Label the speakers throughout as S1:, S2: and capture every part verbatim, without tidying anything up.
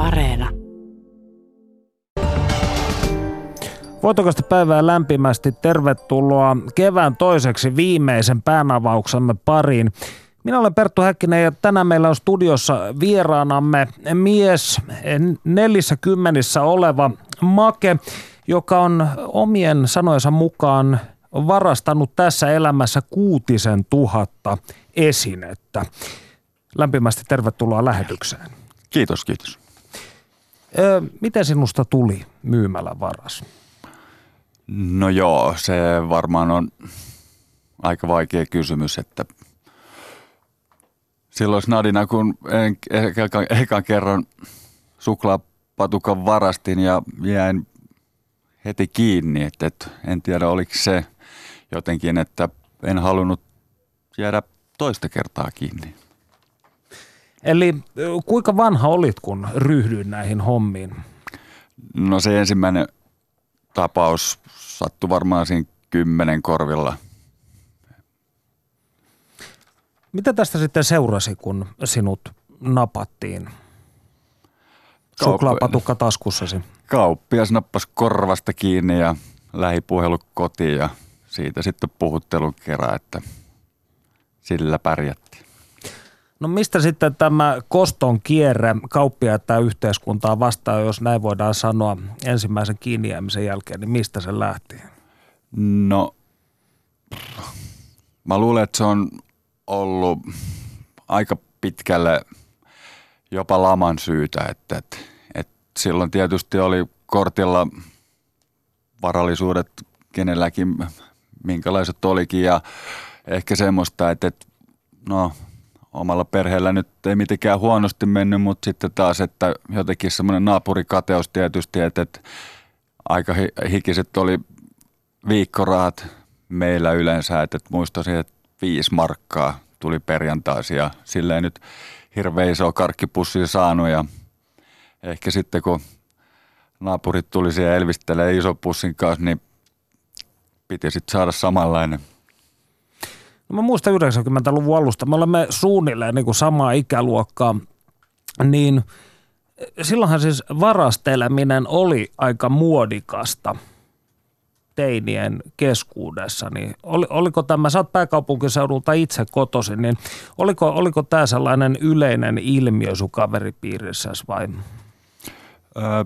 S1: Areena.
S2: Voitokasta päivää lämpimästi. Tervetuloa kevään toiseksi viimeisen päänavauksemme pariin. Minä olen Perttu Häkkinen ja tänään meillä on studiossa vieraanamme mies nelissä kymmenissä oleva make, joka on omien sanojensa mukaan varastanut tässä elämässä kuutisen tuhatta esinettä. Lämpimästi tervetuloa lähetykseen.
S3: Kiitos, kiitos.
S2: Ö, miten sinusta tuli myymälävaras?
S3: No joo, se varmaan on aika vaikea kysymys, että silloin snadina, kun ekan, ekan kerran suklaapatukan varastin ja jäin heti kiinni, että, että en tiedä oliko se jotenkin, että en halunnut jäädä toista kertaa kiinni.
S2: Eli kuinka vanha olit, kun ryhdyin näihin hommiin?
S3: No se ensimmäinen tapaus sattui varmaan siinä kymmenen korvilla.
S2: Mitä tästä sitten seurasi, kun sinut napattiin suklaapatukka taskussasi?
S3: Kauppias nappasi korvasta kiinni ja lähipuhelu kotiin ja siitä sitten puhuttelun kerran, että sillä pärjättiin.
S2: No mistä sitten tämä koston kierre kauppiaita yhteiskuntaa vastaan, jos näin voidaan sanoa, ensimmäisen kiinni jäämisen jälkeen, niin mistä se lähti?
S3: No, mä luulen, että se on ollut aika pitkälle jopa laman syytä, että, että, että silloin tietysti oli kortilla varallisuudet kenelläkin, minkälaiset olikin ja ehkä semmoista, että, että no omalla perheellä nyt ei mitenkään huonosti mennyt, mutta sitten taas, että jotenkin semmoinen naapurikateus tietysti, että, että aika hikiset oli viikkorahat meillä yleensä, että, että muistaisin, että viisi markkaa tuli perjantaisin ja silleen nyt hirveän iso karkkipussia saanut ja ehkä sitten kun naapurit tuli siihen elvistelemään ison pussin kanssa, niin piti sitten saada samanlainen.
S2: No mä muistan yhdeksänkymmentäluvun alusta, me olemme suunnilleen niin kuin samaa ikäluokkaa, niin silloinhan siis varasteleminen oli aika muodikasta teinien keskuudessa. Niin oli, oliko tämä, sä oot pääkaupunkiseudulta itse kotoisin, niin oliko, oliko tämä sellainen yleinen ilmiö sun kaveripiirissäsi vai?
S3: Öö,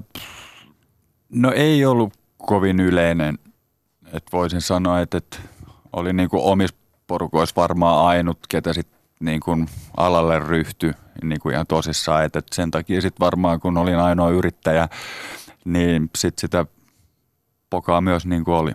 S3: no ei ollut kovin yleinen, että voisin sanoa, että, että oli niin kuin omissa porukoissa varmaan ainut, ketä sitten niin kuin alalle ryhtyi niin kuin ihan tosissaan. Et, et sen takia sitten varmaan, kun olin ainoa yrittäjä, niin sitten sitä pokaa myös niin kuin oli.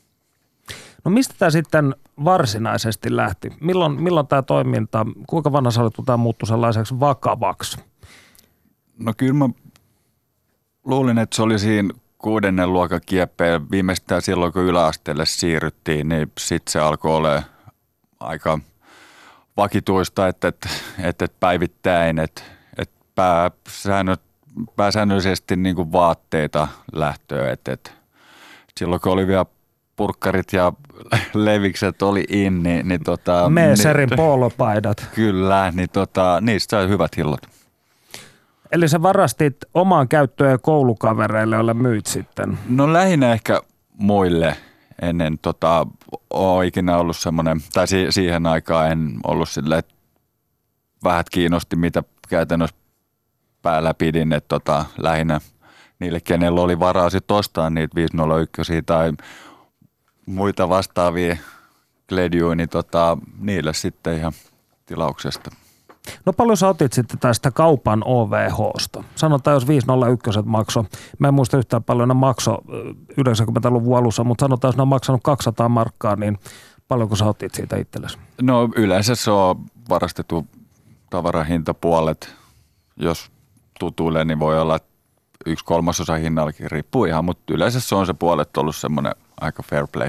S2: No mistä tämä sitten varsinaisesti lähti? Milloin, milloin tämä toiminta, kuinka vanha sä olit, kun tämä muuttui sellaiseksi vakavaksi?
S3: No kyllä mä luulin, että se oli siinä kuudennen luokan kieppeen. Viimeistään silloin, kun yläasteelle siirryttiin, niin sitten se alkoi olemaan aika vakituista, että, että, että päivittäin, että, että pääsäännö, pääsäännöllisesti niin kuin vaatteita lähtöä. Että, että silloin kun oli vielä purkkarit ja levikset oli in, niin, niin tota...
S2: Meeserin
S3: niin,
S2: poolopaidat.
S3: Kyllä, niin tota, niistä sai hyvät hillot.
S2: Eli sä varastit omaan käyttöön ja koulukavereille, joille myit sitten?
S3: No lähinnä ehkä muille. Ennen tota, ole ikinä ollut semmoinen, tai si- siihen aikaan en ollut silleen, että vähät kiinnosti, mitä käytännössä päällä pidin, että tota, lähinnä niille, kenellä oli varaa sitten ostaa niitä viisi nolla yksi tai muita vastaavia kledjuja, niin tota, niille sitten ihan tilauksesta.
S2: No paljon sä otit sitten tästä kaupan O V H:sta? Sanotaan, jos viisi nolla yksi makso, mä en muista yhtään paljon ne makso yhdeksänkymmentäluvun alussa, mutta sanotaan, jos ne on maksanut kaksisataa markkaa, niin paljonko sä otit siitä itsellesi?
S3: No yleensä se on varastettu tavarahintapuolet. Jos tutuille, niin voi olla yksi kolmasosa hinnallakin, riippuu ihan, mutta yleensä se on se puolet ollut semmoinen aika fair play.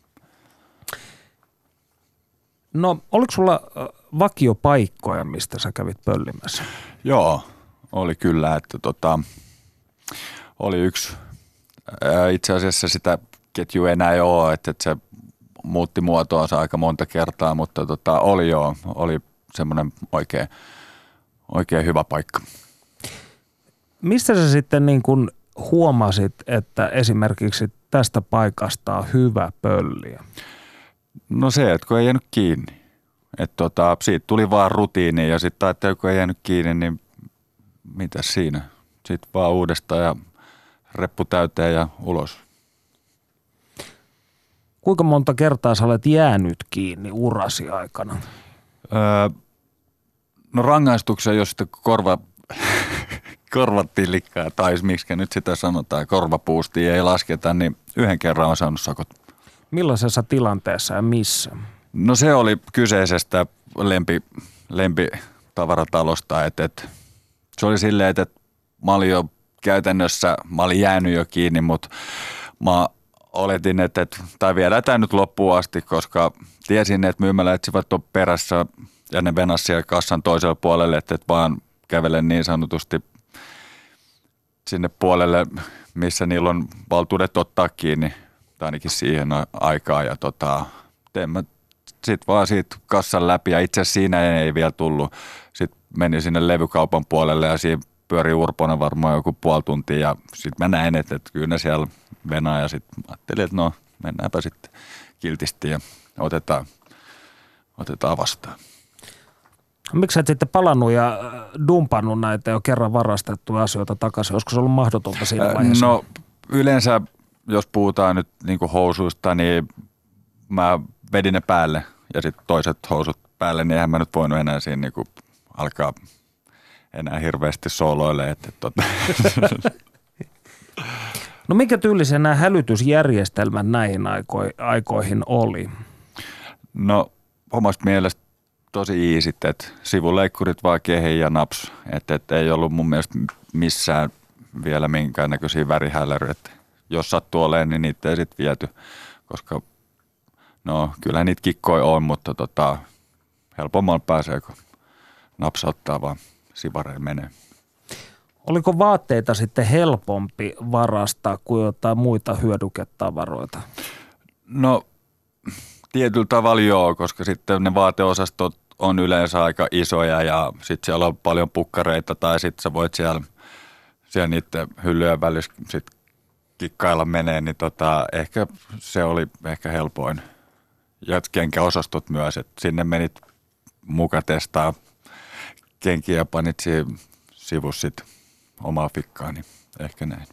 S2: No oliko sulla vakiopaikkoja, mistä sä kävit pöllimässä?
S3: Joo, oli kyllä, että tota, oli yksi, ää, itse asiassa sitä ketjua enää ei ole, että, että se muutti muotoonsa aika monta kertaa, mutta tota, oli joo, oli semmoinen oikein, oikein hyvä paikka.
S2: Mistä sä sitten niin kun huomasit, että esimerkiksi tästä paikasta on hyvä pölliä?
S3: No se, että kun ei jäänyt kiinni. Että tota, siitä tuli vaan rutiini ja sitten ajattelin, kun ei jäänyt kiinni, niin mitäs siinä? Sitten vaan uudestaan ja reppu täyteen ja ulos.
S2: Kuinka monta kertaa sä olet jäänyt kiinni urasi aikana?
S3: Öö, no rangaistuksen, jos sitten korva, korvatilikkaa, tai miksi nyt sitä sanotaan, korvapuustia ei lasketa, niin yhden kerran on saanut sakot.
S2: Millaisessa tilanteessa ja missä?
S3: No se oli kyseisestä lempi, lempitavaratalosta, että, että se oli silleen, että, että mä olin jo käytännössä, mä olin jäänyt jo kiinni, mutta mä oletin, että, että tai viedään tämä nyt loppuun asti, koska tiesin, että myymälä etsivät on perässä ja ne venas siellä kassan toiselle puolelle, että, että vaan kävelen niin sanotusti sinne puolelle, missä niillä on valtuudet ottaa kiinni, tai ainakin siihen aikaan. Ja tota, tein mä sitten vaan siitä kassan läpi, ja itse asiassa siinä ei vielä tullut. Sitten menin sinne levykaupan puolelle, ja siinä pyöri Urponen varmaan joku puoli tuntia, ja sitten mä näin, että, että kyllä ne siellä venaa, ja sitten ajattelin, että no mennäänpä sitten kiltisti, ja otetaan, otetaan vastaan.
S2: Miksi et sitten palannut ja dumpannut näitä jo kerran varastettuja asioita takaisin? Olisiko se ollut mahdotonta siinä vaiheessa?
S3: No yleensä, jos puhutaan nyt niin kuin housuista, niin mä vedin ne päälle ja sitten toiset housut päälle, niin eihän mä nyt voinut enää siinä niin kuin alkaa enää hirveästi sooloille. Että, tota.
S2: No minkä tyylisiä nämä hälytysjärjestelmät näihin aikoihin oli?
S3: No omasta mielestä tosi iisit, että sivuleikkurit vaan kehiin ja naps. Että et ei ollut mun mielestä missään vielä minkäännäköisiä värihäläryjä. Että jos sattuu olemaan, niin niitä ei sitten viety, koska no kyllä niitä kikkoja on, mutta tota, helpommalla pääsee, kun napsauttaa vaan sivareen menee.
S2: Oliko vaatteita sitten helpompi varastaa kuin jotain muita hyödyketavaroita?
S3: No tietyllä tavalla joo, koska sitten ne vaateosastot on yleensä aika isoja ja sitten siellä on paljon pukkareita tai sitten sä voit siellä, siellä niiden hyllyjen välissä sit kikkailla menee, niin tota, ehkä se oli ehkä helpoin. Ja kenkäosastot myös, että sinne menit muka testaa kenkiä ja panit sivussa sitten omaa fikkaa, niin ehkä näin.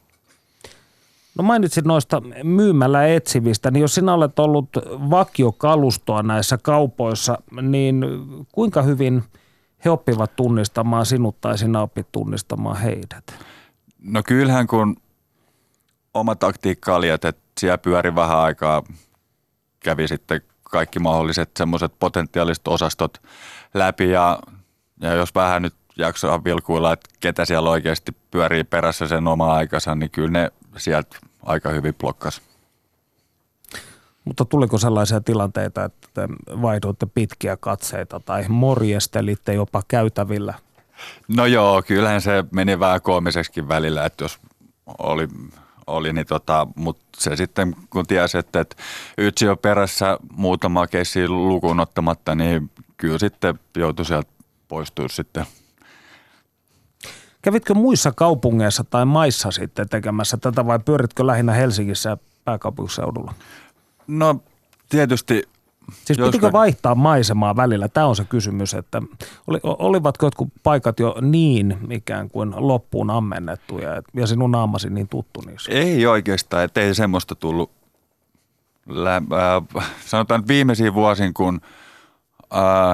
S2: No mainitsit noista myymällä etsivistä, niin jos sinä olet ollut vakiokalustoa näissä kaupoissa, niin kuinka hyvin he oppivat tunnistamaan sinut tai sinä opit tunnistamaan heidät?
S3: No kyllähän kun oma taktiikka oli, että siellä pyöri vähän aikaa, kävi sitten kaikki mahdolliset semmoiset potentiaaliset osastot läpi ja, ja jos vähän nyt jaksaa vilkuilla, että ketä siellä oikeasti pyörii perässä sen oma aikansa, niin kyllä ne sieltä aika hyvin blokkas.
S2: Mutta tuliko sellaisia tilanteita, että te vaihdoitte pitkiä katseita tai morjestelitte jopa käytävillä?
S3: No joo, kyllähän se meni vähän koomiseksikin välillä, että jos oli, oli niin tota, mutta se sitten kun tiesi, että, että yksi on perässä muutama keissi lukuun ottamatta, niin kyllä sitten joutui sieltä poistua sitten.
S2: Kävitkö muissa kaupungeissa tai maissa sitten tekemässä tätä vai pyöritkö lähinnä Helsingissä ja pääkaupunkiseudulla?
S3: No tietysti.
S2: Siis pitikö me... vaihtaa maisemaa välillä? Tämä on se kysymys, että oli, olivatko jotkut paikat jo niin ikään kuin loppuun ammennettuja ja sinun naamasi niin tuttu niissä?
S3: Ei oikeastaan, että ei semmoista tullut. Lä, äh, sanotaan viimeisiin vuosin, kun äh,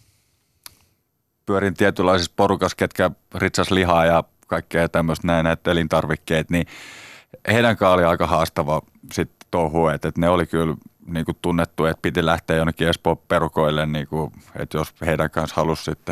S3: pyörin tietynlaisissa porukassa, ketkä ritsas lihaa ja kaikkea tämmöistä näin, näitä elintarvikkeet, niin heidän kanssaan oli aika haastava sitten touhua, että, että ne oli kyllä niin kuin tunnettu, että piti lähteä jonnekin Espoon perukoille, niin kuin, että jos heidän kanssa halusi sitten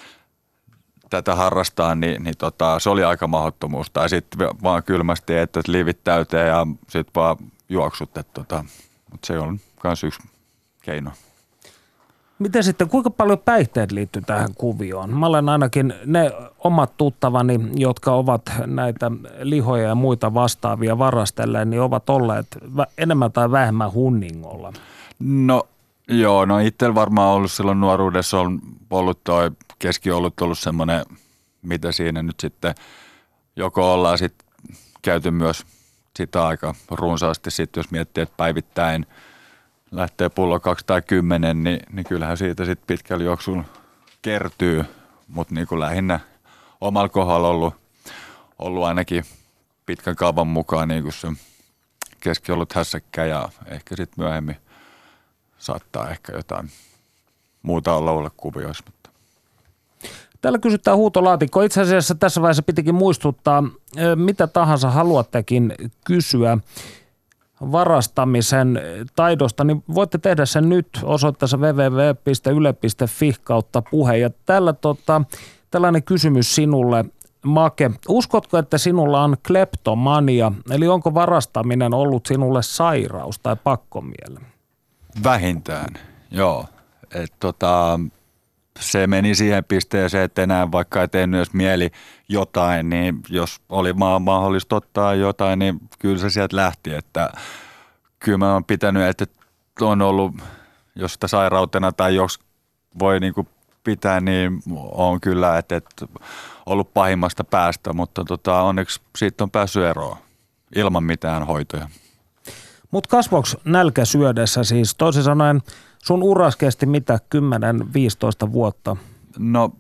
S3: tätä harrastaa, niin, niin tota, se oli aika mahdottomuus. Tai sitten vaan kylmästi, että liivit täyteen ja sitten vaan juoksut, että tota, mutta se on myös yksi keino.
S2: Miten sitten, kuinka paljon päihteet liittyy tähän kuvioon? Mä olen ainakin ne omat tuttavani, jotka ovat näitä lihoja ja muita vastaavia varastelleen, niin ovat olleet enemmän tai vähemmän hunningolla.
S3: No joo, no itsellä varmaan ollut silloin nuoruudessa on ollut toi keskiolut ollut semmoinen, mitä siinä nyt sitten joko ollaan sitten käyty myös sitä aika runsaasti, sitten jos miettii, että päivittäin lähtee pullo kaksi tai kymmenen, niin, niin kyllähän siitä sitten pitkällä juoksulla kertyy, mutta niin kuin lähinnä omalla kohdalla ollut, ollut ainakin pitkän kaavan mukaan niin kuin se keskiolut hässäkkä ja ehkä sitten myöhemmin saattaa ehkä jotain muuta olla olla kuvioissa. Mutta.
S2: Täällä kysytään huutolaatikko. Itse asiassa tässä vaiheessa pitikin muistuttaa, mitä tahansa haluattekin kysyä varastamisen taidosta, niin voitte tehdä sen nyt osoitteessa double-u double-u double-u piste yle piste fi kautta puhe. Ja tällä tota, tällainen kysymys sinulle, Make. Uskotko, että sinulla on kleptomania, eli onko varastaminen ollut sinulle sairaus tai pakkomielle?
S3: Vähintään, joo. Et tota, se meni siihen pisteeseen, että enää vaikka ei tehnyt edes mieli jotain, niin jos oli mahdollista ottaa jotain, niin kyllä se sieltä lähti. Että kyllä mä oon pitänyt, että on ollut, jos sitä sairautena tai jos voi niinku pitää, niin on kyllä, että, että ollut pahimmasta päästä, mutta tota, onneksi siitä on päässyt eroon ilman mitään hoitoja.
S2: Mutta kasvoiko nälkä syödessä siis? Toisin sanoen sun uras kesti mitä, kymmenen viisitoista vuotta?
S3: No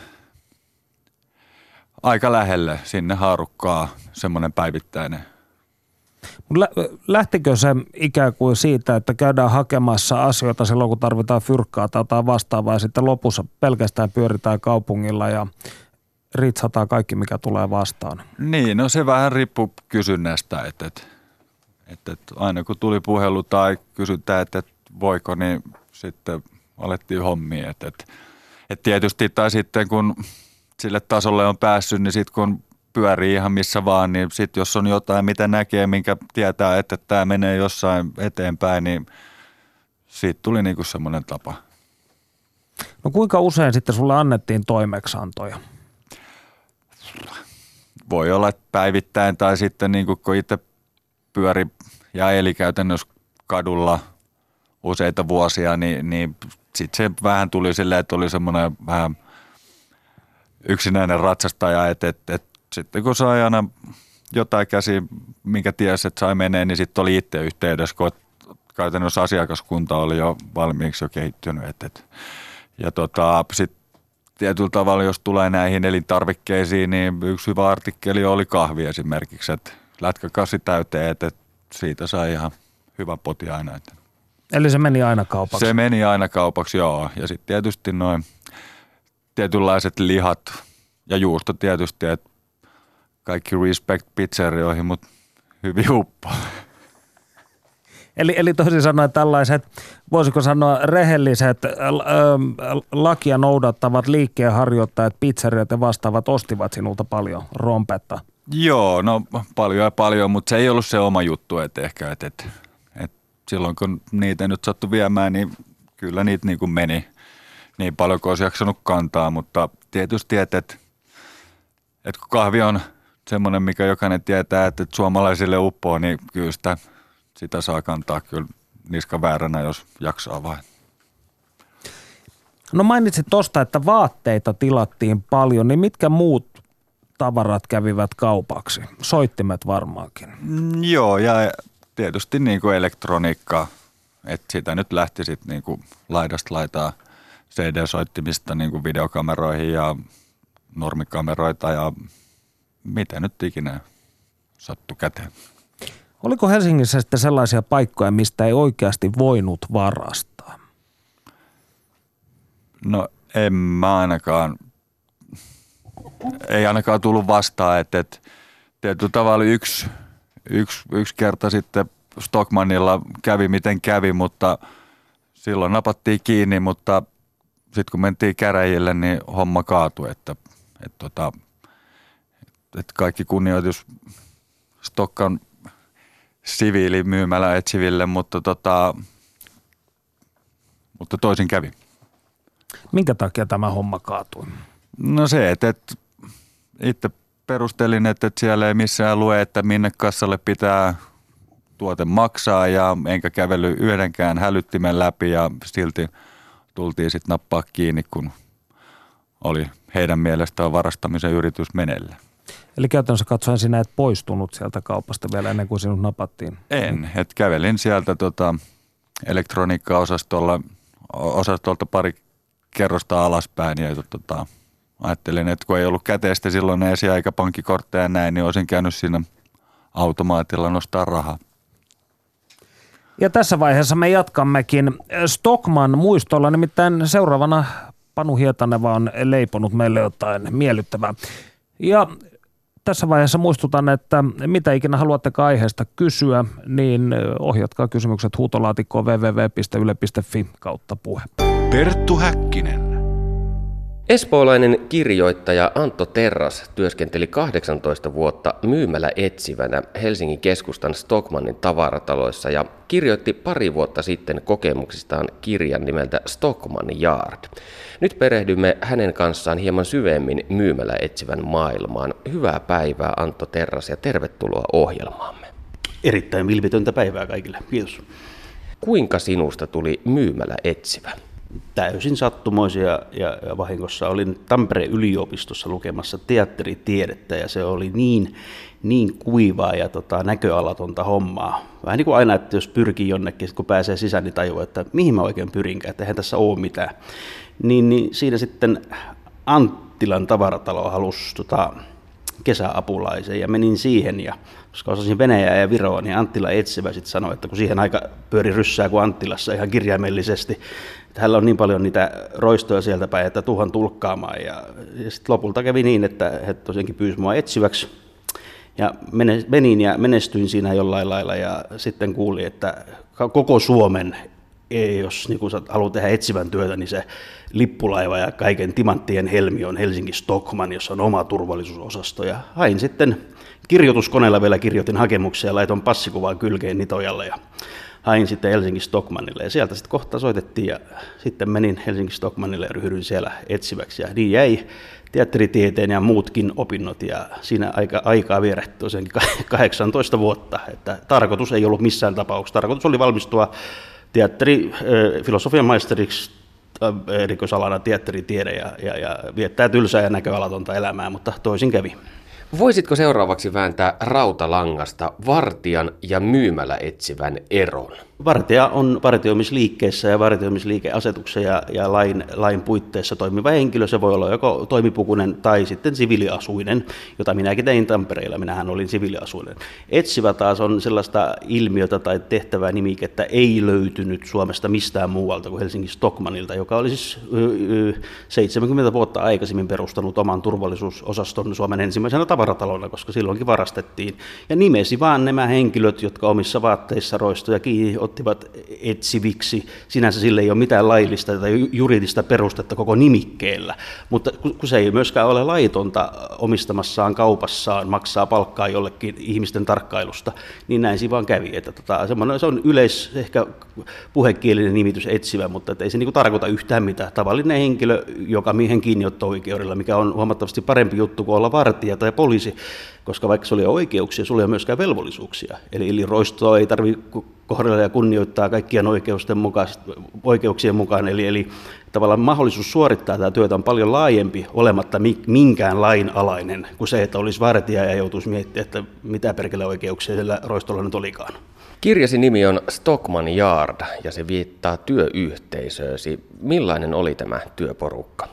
S3: aika lähelle sinne haarukkaa semmoinen päivittäinen.
S2: Lähtikö se ikään kuin siitä, että käydään hakemassa asioita silloin, kun tarvitaan fyrkkaa tai jotain vastaavaa ja sitten lopussa pelkästään pyöritään kaupungilla ja ritsataan kaikki, mikä tulee vastaan?
S3: Niin, no se vähän riippuu kysynnästä, että, että, että, että aina kun tuli puhelu tai kysytään, että, että voiko, niin sitten alettiin hommia. Että, että, että tietysti tai sitten kun sille tasolle on päässyt, niin sitten kun pyörii ihan missä vaan, niin sitten jos on jotain, mitä näkee, minkä tietää, että tämä menee jossain eteenpäin, niin siitä tuli niinku semmoinen tapa.
S2: No kuinka usein sitten sulle annettiin toimeksiantoja?
S3: Voi olla päivittäin tai sitten niin kun itse pyöri ja eli käytännössä kadulla useita vuosia, niin, niin sitten se vähän tuli silleen, että oli semmoinen vähän yksinäinen ratsastaja, että, että, että sitten kun sai aina jotain käsi, minkä tiesi, että sai menee, niin sitten oli itse yhteydessä, kun käytännössä asiakaskunta oli jo valmiiksi jo kehittynyt. Et, et. Ja tota, sitten tietyllä tavalla, jos tulee näihin elintarvikkeisiin, niin yksi hyvä artikkeli oli kahvi esimerkiksi, että lätkäkassi täyteen, että siitä sai ihan hyvän poti aina. Että.
S2: Eli se meni aina kaupaksi?
S3: Se meni aina kaupaksi, joo. Ja sitten tietysti noin tietynlaiset lihat ja juusto tietysti, että kaikki respect pizzerioihin, mutta hyvin uppaa.
S2: Eli, eli toisin sanoen tällaiset, voisiko sanoa rehelliset, ä, ä, lakia noudattavat liikkeenharjoittajat, pizzeriat ja vastaavat ostivat sinulta paljon rompetta?
S3: Joo, no paljon ja paljon, mutta se ei ollut se oma juttu, että ehkä, että, että, että silloin kun niitä nyt sattui viemään, niin kyllä niitä niin kuin meni niin paljon kuin olisi jaksanut kantaa, mutta tietysti, että, että, että kun kahvi on semmoinen, mikä jokainen tietää, että suomalaisille uppoo, niin kyllä sitä, sitä saa kantaa kyllä niska vääränä, jos jaksaa vain.
S2: No mainitsit tuosta, että vaatteita tilattiin paljon, niin mitkä muut tavarat kävivät kaupaksi? Soittimet varmaankin.
S3: Mm, joo, ja tietysti niin kuin elektroniikkaa, että sitä nyt lähti sitten niin kuin laidasta laitaa C D-soittimista niin kuin videokameroihin ja normikameroita ja mitä nyt ikinä sattui käteen.
S2: Oliko Helsingissä sitten sellaisia paikkoja, mistä ei oikeasti voinut varastaa?
S3: No en mä ainakaan, ei ainakaan tullut vastaan, että, että tietyllä tavalla yksi, yksi, yksi kerta sitten Stockmannilla kävi miten kävi, mutta silloin napattiin kiinni, mutta sitten kun mentiin käräjille, niin homma kaatui, että, että, että, että kaikki kunnioitus Stokkan siviilimyymälä etsiville, mutta, tota, mutta toisin kävi.
S2: Minkä takia tämä homma kaatui?
S3: No se, että, että itse perustelin, että, että siellä ei missään lue, että minne kassalle pitää tuote maksaa ja enkä kävellyt yhdenkään hälyttimen läpi ja silti tultiin sitten nappaa kiinni, kun oli heidän mielestään varastamisen yritys meneillä.
S2: Eli käytännössä katsoen sinä et poistunut sieltä kaupasta vielä ennen kuin sinut napattiin.
S3: En, että kävelin sieltä tota, elektroniikka-osastolla osastolta pari kerrosta alaspäin ja tota, ajattelin, että kun ei ollut käteistä silloin esiaikapankkikortteja ja näin, niin olisin käynyt siinä automaatilla nostaa rahaa.
S2: Ja tässä vaiheessa me jatkammekin Stockmann muistolla, nimittäin seuraavana Panu Hietaneva on leiponut meille jotain miellyttävää. Ja tässä vaiheessa muistutan, että mitä ikinä haluattekaan aiheesta kysyä, niin ohjatkaa kysymykset huutolaatikkoon double-u double-u double-u piste yle piste fi kautta puhe.
S1: Perttu Häkkinen.
S4: Espoolainen kirjoittaja Antto Terras työskenteli kahdeksantoista vuotta myymällä etsivänä Helsingin keskustan Stockmannin tavarataloissa ja kirjoitti pari vuotta sitten kokemuksistaan kirjan nimeltä Stockmann Yard. Nyt perehdymme hänen kanssaan hieman syvemmin myymällä etsivän maailmaan. Hyvää päivää Antto Terras ja tervetuloa ohjelmaamme.
S5: Erittäin vilpitöntä päivää kaikille. Kiitos.
S4: Kuinka sinusta tuli myymällä etsivä?
S5: Täysin sattumoisia ja, ja vahingossa olin Tampereen yliopistossa lukemassa teatteritiedettä ja se oli niin, niin kuivaa ja tota, näköalatonta hommaa. Vähän niin kuin aina, että jos pyrkii jonnekin, kun pääsee sisään, niin tajuaa, että mihin mä oikein pyrinkään, että eihän tässä ole mitään. Niin, niin siinä sitten Anttilan tavaratalo halusi tota, kesäapulaisen ja menin siihen ja koska osasin Venäjää ja Viroa, niin Anttila etsivä sitten sanoi, että kun siihen aika pyöri ryssää kuin Anttilassa ihan kirjaimellisesti, että hänellä on niin paljon niitä roistoja sieltä päin, että tuhan tulkkaamaan. Ja, ja sitten lopulta kävi niin, että he tosiaankin pyysi mua etsiväksi. Ja menin ja menestyin siinä jollain lailla ja sitten kuulin, että koko Suomen, jos niin haluaa tehdä etsivän työtä, niin se lippulaiva ja kaiken timanttien helmi on Helsinki Stockmann, jossa on oma turvallisuusosasto. Ja hain sitten kirjoituskoneella vielä kirjoitin hakemuksia ja laitoin passikuvaa kylkeen Nitojalle ja hain sitten Helsinki Stockmannille. Ja sieltä sitten kohta soitettiin ja sitten menin Helsinki Stockmannille ja ryhdyin siellä etsiväksi. Ja niin jäi teatteritieteen ja muutkin opinnot ja siinä aika, aikaa vierähti tosiaankin kahdeksantoista vuotta. Että tarkoitus ei ollut missään tapauksessa. Tarkoitus oli valmistua teatteri, filosofian maisteriksi erikoisalana teatteritiede ja, ja, ja viettää tylsää ja näköalatonta elämää, mutta toisin kävi.
S4: Voisitko seuraavaksi vääntää rautalangasta vartijan ja myymällä etsivän eron?
S5: Vartija on vartioimisliikkeessä ja vartioimisliikeasetuksen ja, ja lain, lain puitteissa toimiva henkilö. Se voi olla joko toimipukunen tai sitten siviiliasuinen, jota minäkin tein Tampereella. Minähän olin siviiliasuinen. Etsivä taas on sellaista ilmiötä tai tehtävää nimikettä ei löytynyt Suomesta mistään muualta kuin Helsingin Stockmannilta, joka oli siis seitsemänkymmentä vuotta aikaisemmin perustanut oman turvallisuusosaston Suomen ensimmäisenä tavaratalona, koska silloinkin varastettiin. Ja nimesi vaan nämä henkilöt, jotka omissa vaatteissa roistoja kiinni ottivat etsiviksi. Sinänsä sille ei ole mitään laillista tai juridista perustetta koko nimikkeellä, mutta kun se ei myöskään ole laitonta omistamassaan kaupassaan maksaa palkkaa jollekin ihmisten tarkkailusta, niin näin siinä vaan kävi. Että tota, se on yleis ehkä puhekielinen nimitys etsivä, mutta ei se niinku tarkoita yhtään mitään. Tavallinen henkilö, joka miehen kiinniotto-oikeudella, mikä on huomattavasti parempi juttu kuin olla vartija tai poliisi, koska vaikka sulla ei ole oikeuksia, sulla ei ole myöskään velvollisuuksia. Eli, eli roistoa ei tarvitse kohdella ja kunnioittaa kaikkien oikeusten mukaan, oikeuksien mukaan. Eli, eli tavallaan mahdollisuus suorittaa tätä työtä on paljon laajempi, olematta minkään lain alainen, kuin se, että olisi vartija ja joutuisi miettimään, että mitä perkele oikeuksia sillä roistolla nyt olikaan.
S4: Kirjasi nimi on Stockmann Yard ja se viittaa työyhteisöösi. Millainen oli tämä työporukka?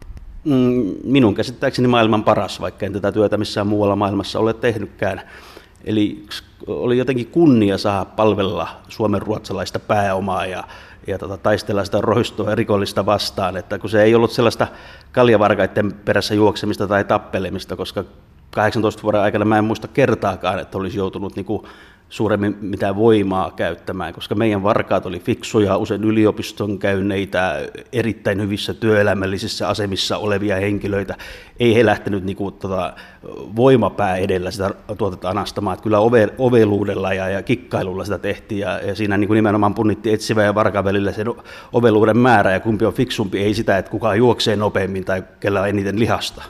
S5: Minun käsittääkseni maailman paras, vaikka en tätä työtä missään muualla maailmassa ole tehnytkään. Eli oli jotenkin kunnia saada palvella suomen ruotsalaista pääomaa ja, ja tota, taistella sitä roistoa ja rikollista vastaan, että kun se ei ollut sellaista kaljavarkaiden perässä juoksemista tai tappelemista, koska kahdeksantoista vuoden aikana mä en muista kertaakaan, että olisi joutunut niinku suuremmin mitään voimaa käyttämään, koska meidän varkaat oli fiksuja, usein yliopiston käyneitä, erittäin hyvissä työelämällisissä asemissa olevia henkilöitä. Ei he lähtenyt niinku, tota, voimapää edellä sitä tuotetta anastamaan, että kyllä ove, oveluudella ja, ja kikkailulla sitä tehtiin, ja, ja siinä niinku nimenomaan punnittiin etsivä ja varkaan välillä sen oveluuden määrä, ja kumpi on fiksumpi, ei sitä, että kukaan juoksee nopeammin tai kellä on eniten lihasta.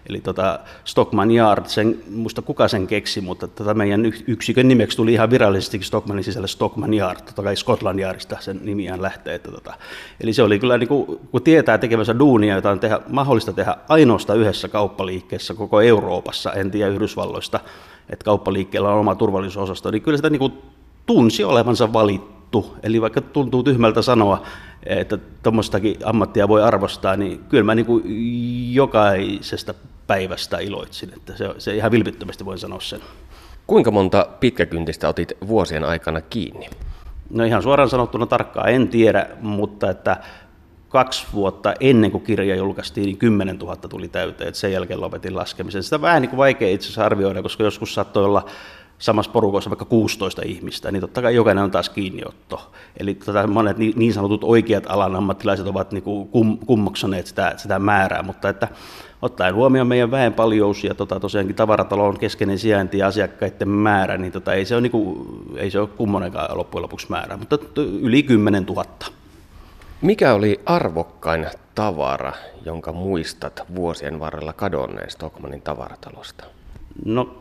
S5: Eli tota Stockmann Yard, sen, muista kuka sen keksi, mutta tota meidän yksikön nimeksi tuli ihan virallisestikin Stockmannin sisällä Stockmann Yard, totta kai Scotland Yardista sen nimiään lähtee. Että tota. Eli se oli kyllä, niin kuin, kun tietää tekemänsä duunia, jota on tehdä, mahdollista tehdä ainoastaan yhdessä kauppaliikkeessä koko Euroopassa, en tiedä Yhdysvalloista, että kauppaliikkeellä on oma turvallisuusosasto, niin kyllä sitä niin kuin tunsi olevansa valittu. Eli vaikka tuntuu tyhmältä sanoa, että tuommoistakin ammattia voi arvostaa, niin kyllä mä niin kuin jokaisesta päivästä iloitsin, että se, se ihan vilpittömästi voin sanoa sen.
S4: Kuinka monta pitkäkyntistä otit vuosien aikana kiinni?
S5: No ihan suoraan sanottuna tarkkaan en tiedä, mutta että kaksi vuotta ennen kuin kirja julkaistiin, niin kymmenen tuhatta tuli täyteen, että sen jälkeen lopetin laskemisen. Sitä on vähän niin kuin vaikea itse asiassa arvioida, koska joskus saattoi olla samassa porukoissa vaikka kuusitoista ihmistä, niin totta kai jokainen on taas kiinniotto. Eli tota, monet niin sanotut oikeat alan ammattilaiset ovat niin kuin kum, kummoksaneet sitä, sitä määrää, mutta että ottaen huomioon meidän väen paljous ja tota, tosiaankin tavaratalon keskeinen sijainti ja asiakkaiden määrä, niin tota, ei se ole, niin kuin, ei se ole kummonenkaan loppujen lopuksi määrä, mutta yli kymmenen tuhatta.
S4: Mikä oli arvokkain tavara, jonka muistat vuosien varrella kadonneen Stockmannin tavaratalosta?
S5: No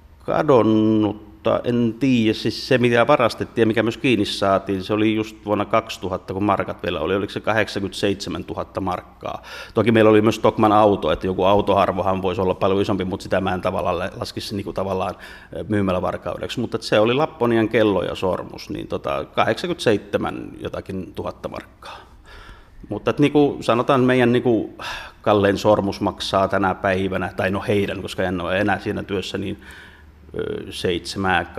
S5: kadonnutta, en tiedä, siis se mitä varastettiin ja mikä myös kiinni saatiin, se oli just vuonna kaksituhatta, kun markat vielä oli, oliko se kahdeksankymmentäseitsemäntuhatta markkaa. Toki meillä oli myös Stockmann auto, että joku autoharvohan voisi olla paljon isompi, mutta sitä mä en tavallaan laskisi niin kuin tavallaan myymälävarkaudeksi, mutta se oli Lapponian kello ja sormus, niin tota kahdeksankymmentäseitsemän jotakin tuhatta markkaa. Mutta että niin kuin sanotaan, meidän niin kuin kallein sormus maksaa tänä päivänä, tai no heidän, koska en ole enää siinä työssä, niin seitsemän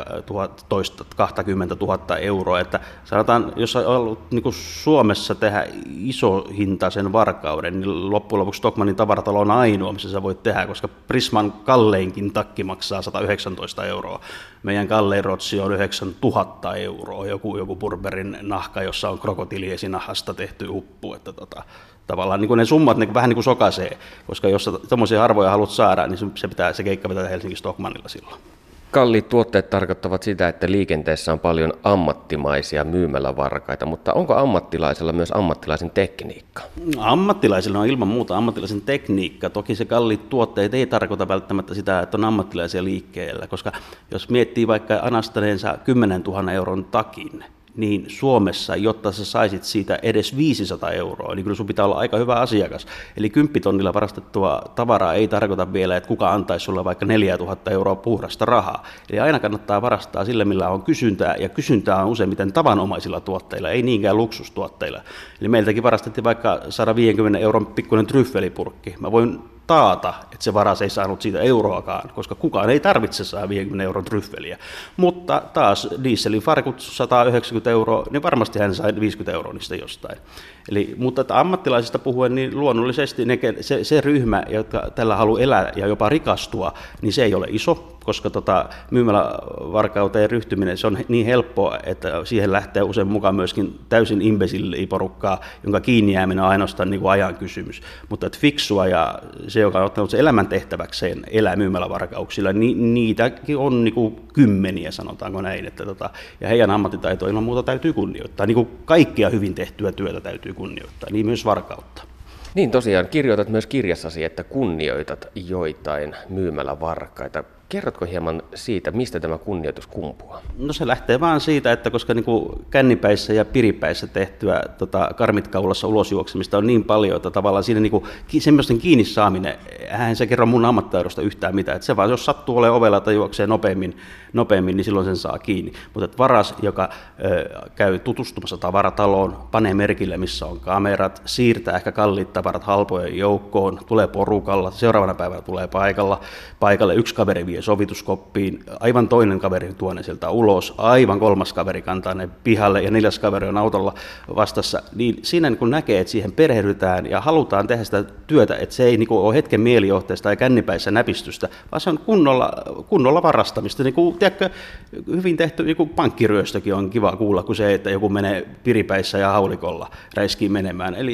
S5: kaksikymmentätuhatta euroa. Että sanotaan, jos on ollut niin kuin Suomessa tehdä iso hintaisen varkauden, niin loppujen lopuksi Stockmannin tavaratalo on ainoa, missä sä voit tehdä, koska Prisman kalleinkin takki maksaa sata yhdeksäntoista euroa. Meidän kallein rotsi on yhdeksäntuhatta euroa, joku, joku Burberryn nahka, jossa on krokotiiliesinahasta tehty huppu. Että tota, tavallaan niin kuin ne summat niin kuin, vähän niin kuin sokaisee, koska jos tuommoisia harvoja haluat saada, niin se, pitää, se keikka pitää Helsingin Stockmannilla silloin.
S4: Kalliit tuotteet tarkoittavat sitä, että liikenteessä on paljon ammattimaisia myymälävarkaita, mutta onko ammattilaisella myös ammattilaisen tekniikka?
S5: Ammattilaisilla on ilman muuta ammattilaisen tekniikka. Toki se kalliit tuotteet ei tarkoita välttämättä sitä, että on ammattilaisia liikkeellä, koska jos miettii vaikka anastaneensa kymmenen tuhatta euron takin, niin Suomessa, jotta sä saisit siitä edes viisisataa euroa, niin kyllä sun pitää olla aika hyvä asiakas. Eli kymppitonnilla varastettua tavaraa ei tarkoita vielä, että kuka antaisi sulle vaikka neljätuhatta euroa puhdasta rahaa. Eli aina kannattaa varastaa sille, millä on kysyntää, ja kysyntää on useimmiten tavanomaisilla tuotteilla, ei niinkään luksustuotteilla. Eli meiltäkin varastettiin vaikka sata viisikymmentä euron pikkuinen tryffelipurkki. Mä voin taata, että se varas ei saanut siitä euroakaan, koska kukaan ei tarvitse sata viisikymmentä euron tryffeliä. Mutta taas dieselin farkut sata yhdeksänkymmentä euroa, niin varmasti hän sai viisikymmentä euroa niistä jostain. Eli, mutta että ammattilaisista puhuen, niin luonnollisesti ne, se, se ryhmä, jotka tällä haluaa elää ja jopa rikastua, niin se ei ole iso, koska tota, myymälävarkauteen ryhtyminen, se on niin helppoa, että siihen lähtee usein mukaan myöskin täysin imbesilliporukkaa, jonka kiinni jääminen on ainoastaan niin kuin ajan kysymys. Mutta että fiksua ja se, joka on ottanut sen elämäntehtäväkseen elää myymälävarkauksilla, niin niitäkin on niin kuin kymmeniä, sanotaanko näin. Että tota, ja heidän ammattitaitoa ilman muuta täytyy kunnioittaa. Niin kuin kaikkia hyvin tehtyä työtä täytyy kunnioittaa, niin myös varkautta.
S4: Niin tosiaan, kirjoitat myös kirjassasi, että kunnioitat joitain myymälävarkaita. Kerrotko hieman siitä, mistä tämä kunnioitus kumpuaa? No
S5: se lähtee vaan siitä, että koska niin kuin kännipäissä ja piripäissä tehtyä tota, karmit kaulassa ulosjuoksemista on niin paljon, että tavallaan siinä niin kuin, semmoisten kiinni saaminen, eihän se kerro mun ammattitaidosta yhtään mitään. Että se vaan, jos sattuu olemaan ovella tai juoksee nopeammin, nopeammin, niin silloin sen saa kiinni. Mutta varas, joka ö, käy tutustumassa tavarataloon, panee merkille, missä on kamerat, siirtää ehkä kalliit tavarat halpojen joukkoon, tulee porukalla, seuraavana päivänä tulee paikalla, paikalle yksi kaveri vie sovituskoppiin, aivan toinen kaveri tuo ne sieltä ulos, aivan kolmas kaveri kantaa ne pihalle ja neljäs kaveri on autolla vastassa, niin siinä kun näkee, että siihen perehdytään ja halutaan tehdä sitä työtä, että se ei niin kuin ole hetken mielijohteesta tai kännipäissä näpistystä, vaan se on kunnolla, kunnolla varastamista. Niin kuin, tiedätkö, hyvin tehty niin kuin pankkiryöstökin on kiva kuulla kuin se, että joku menee piripäissä ja haulikolla räiskii menemään. Eli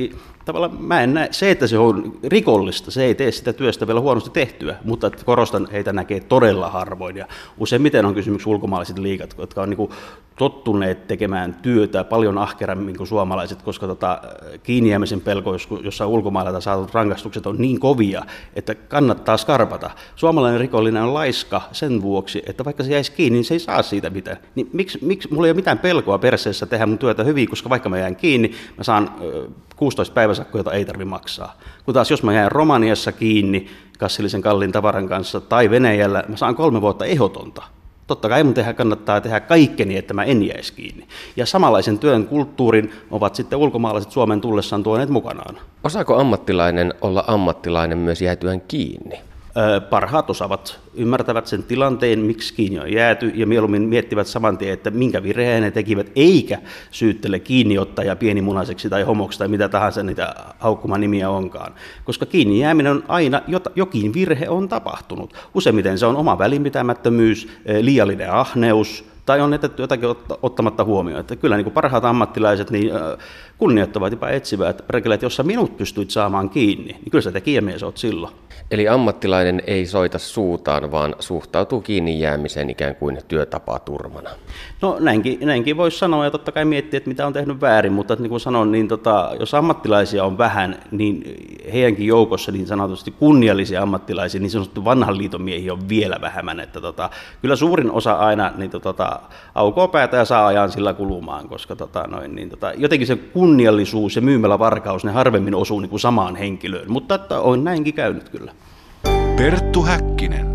S5: tavallaan mä en näe, se, että se on rikollista, se ei tee sitä työstä vielä huonosti tehtyä, mutta että korostan, heitä näkee todella harvoin. Ja useimmiten on kysymys ulkomaalaiset liigat, jotka on niin kuin tottuneet tekemään työtä paljon ahkerammin kuin suomalaiset, koska tota, kiinni jäämisen pelko, jossa ulkomailta saatut rangaistukset on niin kovia, että kannattaa skarpata. Suomalainen rikollinen on laiska sen vuoksi, että vaikka se jäisi kiinni, niin se ei saa siitä mitään. Niin miksi, miksi mulla ei ole mitään pelkoa perseessä tehdä mun työtä hyvin, koska vaikka mä jään kiinni, mä saan kuusitoista päiväsakkoa, jota ei tarvitse maksaa. Kun taas jos mä jään Romaniassa kiinni kassillisen kalliin tavaran kanssa tai Venäjällä, mä saan kolme vuotta ehdotonta. Totta kai mun tehdä, kannattaa tehdä kaikkeni, että mä en jäisi kiinni. Ja samanlaisen työn kulttuurin ovat sitten ulkomaalaiset Suomen tullessaan tuoneet mukanaan.
S4: Osaako ammattilainen olla ammattilainen myös jäätyään kiinni?
S5: Parhaat osaavat, ymmärtävät sen tilanteen, miksi kiinni on jääty, ja mieluummin miettivät saman tien, että minkä virheen ne tekivät, eikä syyttele kiinniottajaa pienimunaiseksi tai homoksi tai mitä tahansa niitä haukkumanimiä onkaan. Koska kiinni jääminen on aina, jokin virhe on tapahtunut. Useimmiten se on oma välinpitämättömyys, liiallinen ahneus, tai on jätetty jotakin ottamatta huomioon. Että kyllä niin kuin parhaat ammattilaiset niin kunnioittavat jopa etsivää, että perkele, että jos sä minut pystyit saamaan kiinni, niin kyllä sä tekijämies oot silloin.
S4: Eli ammattilainen ei soita suutaan, vaan suhtautuu kiinni jäämiseen ikään kuin työtapaturmana.
S5: No näinkin, näinkin voisi sanoa ja totta kai miettiä, että mitä on tehnyt väärin, mutta niin kuin sanon, niin tota, jos ammattilaisia on vähän, niin heidänkin joukossa niin sanotusti kunniallisia ammattilaisia, niin sanottu vanhan liiton miehiä on vielä vähemmän. Että tota, kyllä suurin osa aina niin tota, aukoo päätä ja saa ajan sillä kulumaan, koska tota, noin, niin tota, jotenkin se kunniallisuus ja myymälävarkaus, ne harvemmin osuu niin kuin samaan henkilöön, mutta että on näinkin käynyt kyllä.
S1: Perttu Häkkinen.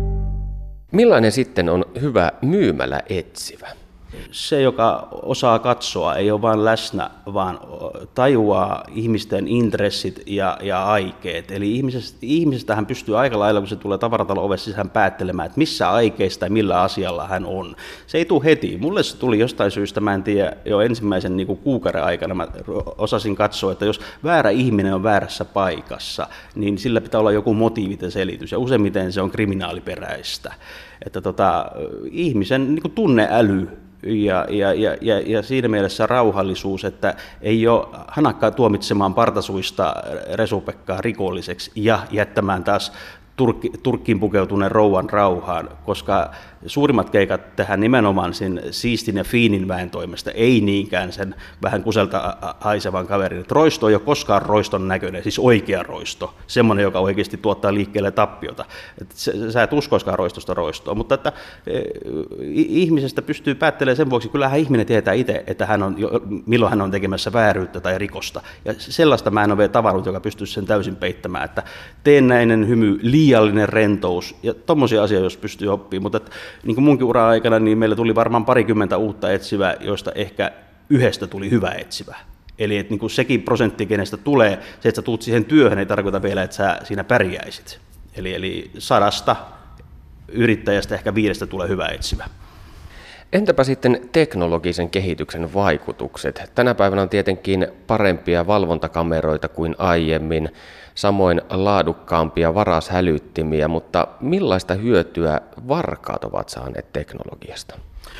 S4: Millainen sitten on hyvä myymälä etsivä?
S5: Se, joka osaa katsoa, ei ole vain läsnä, vaan tajuaa ihmisten intressit ja, ja aikeet. Eli ihmisestä, ihmisestähän pystyy aika lailla, kun se tulee tavaratalo ovessa sisään päättelemään, että missä aikeista ja millä asialla hän on. Se ei tule heti. Mulle se tuli jostain syystä, mä en tiedä, jo ensimmäisen niin kuin kuukauden aikana mä osasin katsoa, että jos väärä ihminen on väärässä paikassa, niin sillä pitää olla joku motiivit ja selitys, ja useimmiten se on kriminaaliperäistä. Että tota, ihmisen niin kuin tunneäly, Ja, ja, ja, ja siinä mielessä rauhallisuus, että ei ole hanakkaa tuomitsemaan partasuista Resupekkaa rikolliseksi ja jättämään taas Turkki, Turkkiin pukeutuneen rouvan rauhaan, koska suurimmat keikat tehdään nimenomaan sen siistin ja fiinin väen toimesta, ei niinkään sen vähän kuselta haisevan kaverin. Et roisto ei ole koskaan roiston näköinen, siis oikea roisto, semmoinen, joka oikeasti tuottaa liikkeelle tappiota. Et se, sä et uskoiskaan roistosta roistoa, mutta että e, ihmisestä pystyy päättelemään sen vuoksi, kyllähän ihminen tietää itse, että hän on, milloin hän on tekemässä vääryyttä tai rikosta. Ja sellaista mä en ole vielä tavannut, joka pystyisi sen täysin peittämään, että teennäinen hymy, liiallinen rentous ja tommosia asioita, jos pystyy oppimaan, mutta että, niin kuin munkin ura aikana, niin meillä tuli varmaan parikymmentä uutta etsivää, joista ehkä yhdestä tuli hyvä etsivä. Eli että niin kuin sekin prosentti, kenestä tulee, se, että sä tuut siihen työhön, ei tarkoita vielä, että sä siinä pärjäisit. Eli, eli sadasta yrittäjästä ehkä viidestä tulee hyvä etsivä.
S4: Entäpä sitten teknologisen kehityksen vaikutukset? Tänä päivänä on tietenkin parempia valvontakameroita kuin aiemmin, samoin laadukkaampia varashälyttimiä, mutta millaista hyötyä varkaat ovat saaneet teknologiasta?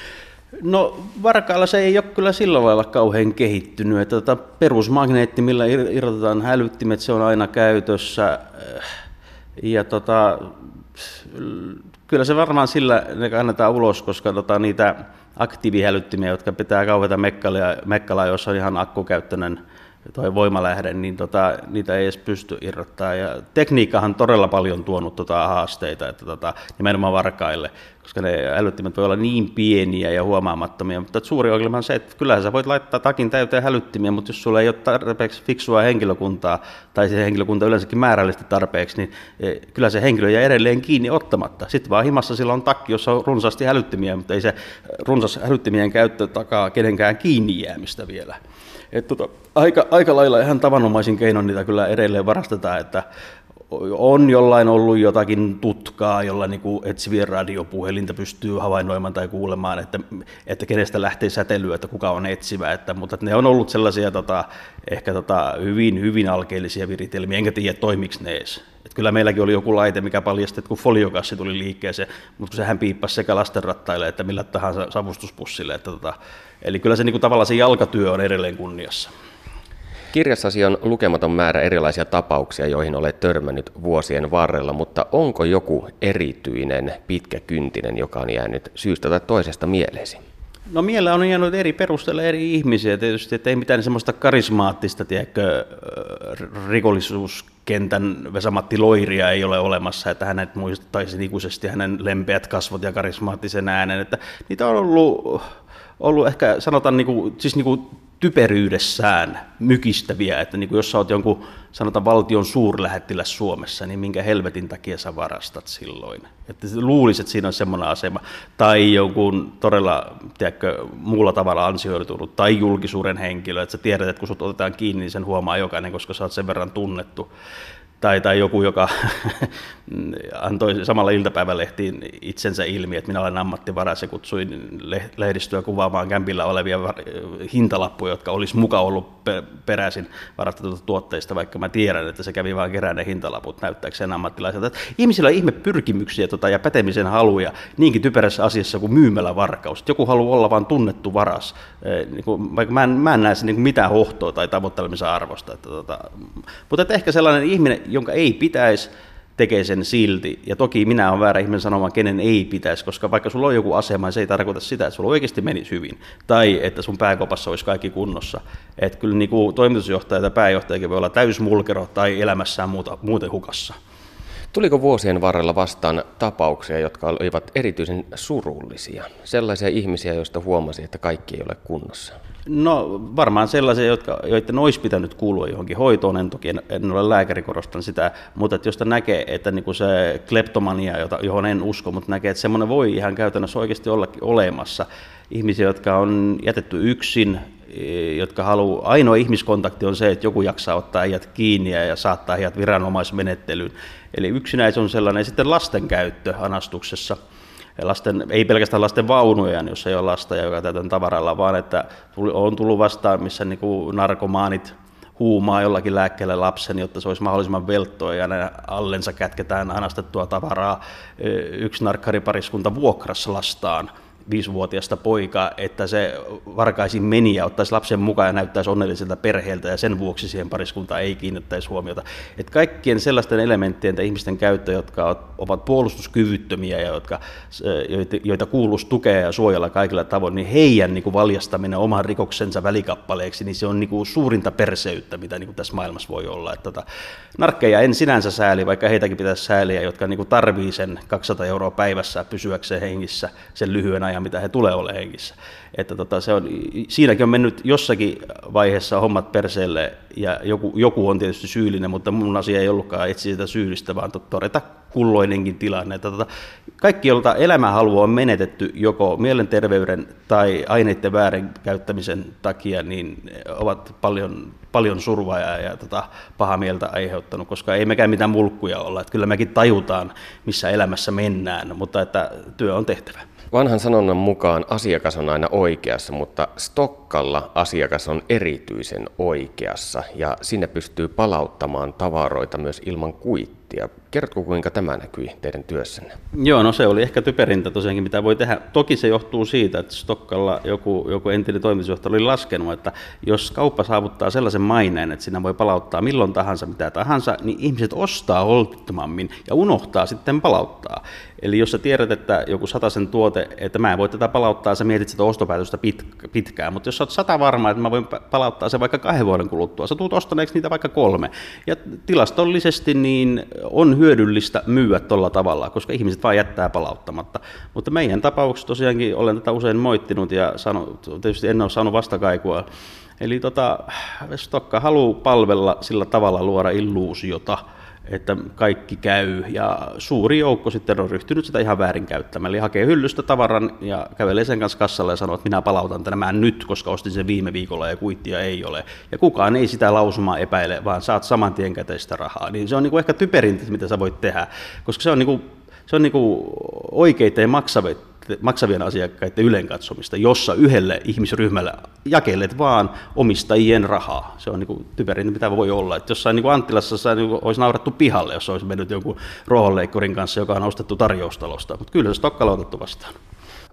S5: No varkailla se ei ole kyllä sillä lailla kauhean kehittynyt, että tota, perusmagneetti, millä irrotetaan hälyttimet, se on aina käytössä ja tota, kyllä se varmaan sillä ne kannetaan ulos, koska tota, niitä aktiivihälyttimiä, jotka pitää kauheita mekkalaa, mekkalaa, jossa on ihan akkukäyttöinen toi voimalähde, niin tota, niitä ei edes pysty irrottaa. Ja tekniikkahan on todella paljon tuonut tota haasteita, että tota, nimenomaan varkaille, koska ne hälyttimet voi olla niin pieniä ja huomaamattomia. Mutta suuri ongelma on se, että kyllähän sä voit laittaa takin täyteen hälyttimiä, mutta jos sulla ei ole tarpeeksi fiksua henkilökuntaa, tai se henkilökunta yleensäkin määrällisesti tarpeeksi, niin kyllä se henkilö jää edelleen kiinni ottamatta. Sitten vaan himassa sillä on takki, jossa on runsaasti hälyttimiä, mutta ei se runsas hälyttimien käyttö takaa kenenkään kiinni jäämistä vielä. Et tota, aika, aika lailla ihan tavanomaisin keinon niitä kyllä edelleen varastetaan, että on jollain ollut jotakin tutkaa, jolla niinku etsivien radiopuhelinta pystyy havainnoimaan tai kuulemaan, että, että kenestä lähtee säteilyä, että kuka on etsivä, että, mutta että ne on ollut sellaisia tota, ehkä tota, hyvin, hyvin alkeellisia viritelmiä, enkä tiedä toimiks ne edes. Et kyllä meilläkin oli joku laite, mikä paljasti, että kun foliokassi tuli liikkeeseen, mutta sehän piippasi sekä lastenrattaille että millä tahansa savustuspussille. Että tota, eli kyllä se niinku, tavallaan se jalkatyö on edelleen kunniassa.
S4: Kirjassasi on lukematon määrä erilaisia tapauksia, joihin olet törmännyt vuosien varrella, mutta onko joku erityinen pitkäkyntinen, joka on jäänyt syystä tai toisesta mieleesi?
S5: No mielellä on jäänyt eri perusteella eri ihmisiä tietysti, että ei mitään semmoista karismaattista, tiedätkö, rikollisuuskentän Vesa-Matti Loiria ei ole olemassa, että hänet muistettaisiin ikuisesti hänen lempeät kasvot ja karismaattisen äänen, että niitä on ollut, ollut ehkä sanotaan niin kuin, siis niin kuin typeryydessään mykistäviä, että niin kuin jos sä oot jonkun sanotaan valtion suurlähettiläs Suomessa, niin minkä helvetin takia sä varastat silloin? Että luulisit, että siinä on semmoinen asema, tai jonkun todella tiedätkö, muulla tavalla ansioitunut, tai julkisuuden henkilö, että sä tiedät, että kun sut otetaan kiinni, niin sen huomaa jokainen, koska sä oot sen verran tunnettu. Tai, tai joku, joka antoi samalla iltapäivälehtiin itsensä ilmi, että minä olen ammattivaras ja kutsuin lehdistöä kuvaamaan kämpillä olevia hintalappuja, jotka olisi muka ollut peräisin varastetulta tuotteista, vaikka mä tiedän, että se kävi vain kerää ne hintalaput näyttääkseen ammattilaiselta. Että ihmisillä on ihme pyrkimyksiä tota, ja pätemisen haluja niinkin typerässä asiassa kuin myymälävarkaus. Joku haluaa olla vain tunnettu varas, niin kuin, vaikka mä en, mä en näe se niin mitään hohtoa tai tavoittelemisen arvosta. Että, tota, mutta että ehkä sellainen ihminen, jonka ei pitäisi, tekee sen silti. Ja toki minä olen väärä ihminen sanomaan, kenen ei pitäisi, koska vaikka sulla on joku asema, niin se ei tarkoita sitä, että sulla oikeasti menisi hyvin. Tai että sun pääkopassa olisi kaikki kunnossa. Että kyllä niin kuin toimitusjohtaja tai pääjohtajakin voi olla täysmulkero tai elämässään muuta, muuten hukassa.
S4: Tuliko vuosien varrella vastaan tapauksia, jotka olivat erityisen surullisia? Sellaisia ihmisiä, joista huomasi, että kaikki ei ole kunnossa?
S5: No varmaan sellaisia, jotka, joiden olisi pitänyt kuulua johonkin hoitoon, en toki en, en ole lääkäri, korostan sitä, mutta että josta näkee, että niin kuin se kleptomania, jota, johon en usko, mutta näkee, että semmoinen voi ihan käytännössä oikeasti ollakin olemassa. Ihmisiä, jotka on jätetty yksin, jotka haluaa, ainoa ihmiskontakti on se, että joku jaksaa ottaa heidät kiinni ja saattaa heidät viranomaismenettelyyn. Eli yksinäis on sellainen, sitten lasten käyttö anastuksessa. Lasten, ei pelkästään lasten vaunuja, jos ei ole lasta, joka täytän tavaralla, vaan että on tullut vastaan, missä niin kuin narkomaanit huumaa jollakin lääkkeellä lapsen, jotta se olisi mahdollisimman velttoa ja allensa kätketään anastettua tavaraa. Yksi narkkaripariskunta vuokrassa lastaan viisivuotiaasta poikaa, että se varkaisin meni ja ottaisi lapsen mukaan ja näyttäisi onnelliselta perheeltä ja sen vuoksi siihen pariskuntaan ei kiinnittäisi huomiota. Että kaikkien sellaisten elementtien tai ihmisten käyttö, jotka ovat puolustuskyvyttömiä ja jotka, joita kuuluisi tukea ja suojella kaikilla tavoin, niin heidän niin kuin valjastaminen oman rikoksensa välikappaleeksi, niin se on niin kuin suurinta perseyttä, mitä niin kuin tässä maailmassa voi olla. Että tota, narkkeja en sinänsä sääli, vaikka heitäkin pitäisi sääliä, jotka niin kuin tarvii sen kaksisataa euroa päivässä pysyäkseen hengissä sen lyhyen ajan, mitä he tulee olemaan hengissä. Että tota, se on, siinäkin on mennyt jossakin vaiheessa hommat perseelle ja joku, joku on tietysti syyllinen, mutta mun asia ei ollutkaan etsiä sitä syyllistä, vaan todeta kulloinenkin tilanne. Että tota, kaikki, joilta elämänhalu on menetetty joko mielenterveyden tai aineiden väärinkäyttämisen takia, niin ovat paljon, paljon survaa ja, ja tota, pahaa mieltä aiheuttanut, koska ei mekään mitään mulkkuja olla. Että kyllä mekin tajutaan, missä elämässä mennään, mutta että työ on tehtävä.
S4: Vanhan sanonnan mukaan asiakas on aina oikeassa, mutta Stokkalla asiakas on erityisen oikeassa ja sinne pystyy palauttamaan tavaroita myös ilman kuittia. Kerrotko, kuinka tämä näkyi teidän työssänne?
S5: Joo, no se oli ehkä typerintä tosiaankin, mitä voi tehdä. Toki se johtuu siitä, että Stokkalla joku, joku entinen toimitusjohtaja oli laskenut, että jos kauppa saavuttaa sellaisen maineen, että siinä voi palauttaa milloin tahansa, mitä tahansa, niin ihmiset ostaa holtittomammin ja unohtaa sitten palauttaa. Eli jos sä tiedät, että joku satasen tuote, että mä en voi tätä palauttaa, sä mietit sitä ostopäätöstä pitkään, mutta jos sä oot sata varma, että mä voin palauttaa sen vaikka kahden vuoden kuluttua, sä tuut ostaneeksi niitä vaikka kolme. Ja tilastollisesti niin on hyödyllistä myyä tuolla tavalla, koska ihmiset vaan jättää palauttamatta. Mutta meidän tapauksessa tosiaankin olen tätä usein moittinut ja sanonut, tietysti en ole saanut vastakaikua. Eli tota, Stokka haluaa palvella sillä tavalla luoda illuusiota, että kaikki käy, ja suuri joukko sitten on ryhtynyt sitä ihan väärinkäyttämään. Eli hakee hyllystä tavaran ja kävelee sen kanssa kassalle ja sanoo, että minä palautan tämän nyt, koska ostin sen viime viikolla ja kuittia ei ole. Ja kukaan ei sitä lausumaa epäile, vaan saat saman tien käteistä rahaa. Niin se on niin kuin ehkä typerintä, mitä sä voit tehdä, koska se on, niin kuin, se on niin kuin oikeita ja maksavia, maksavien asiakkaiden ylenkatsomista, jossa yhdelle ihmisryhmälle jakelet vaan omistajien rahaa. Se on niin kuin typerintä, mitä voi olla. Että jossain niin kuin Anttilassa niin kuin olisi naurattu pihalle, jos olisi mennyt jonkun ruohonleikkurin kanssa, joka on ostettu tarjoustalosta. Mutta kyllä se Stokkalla on otettu vastaan.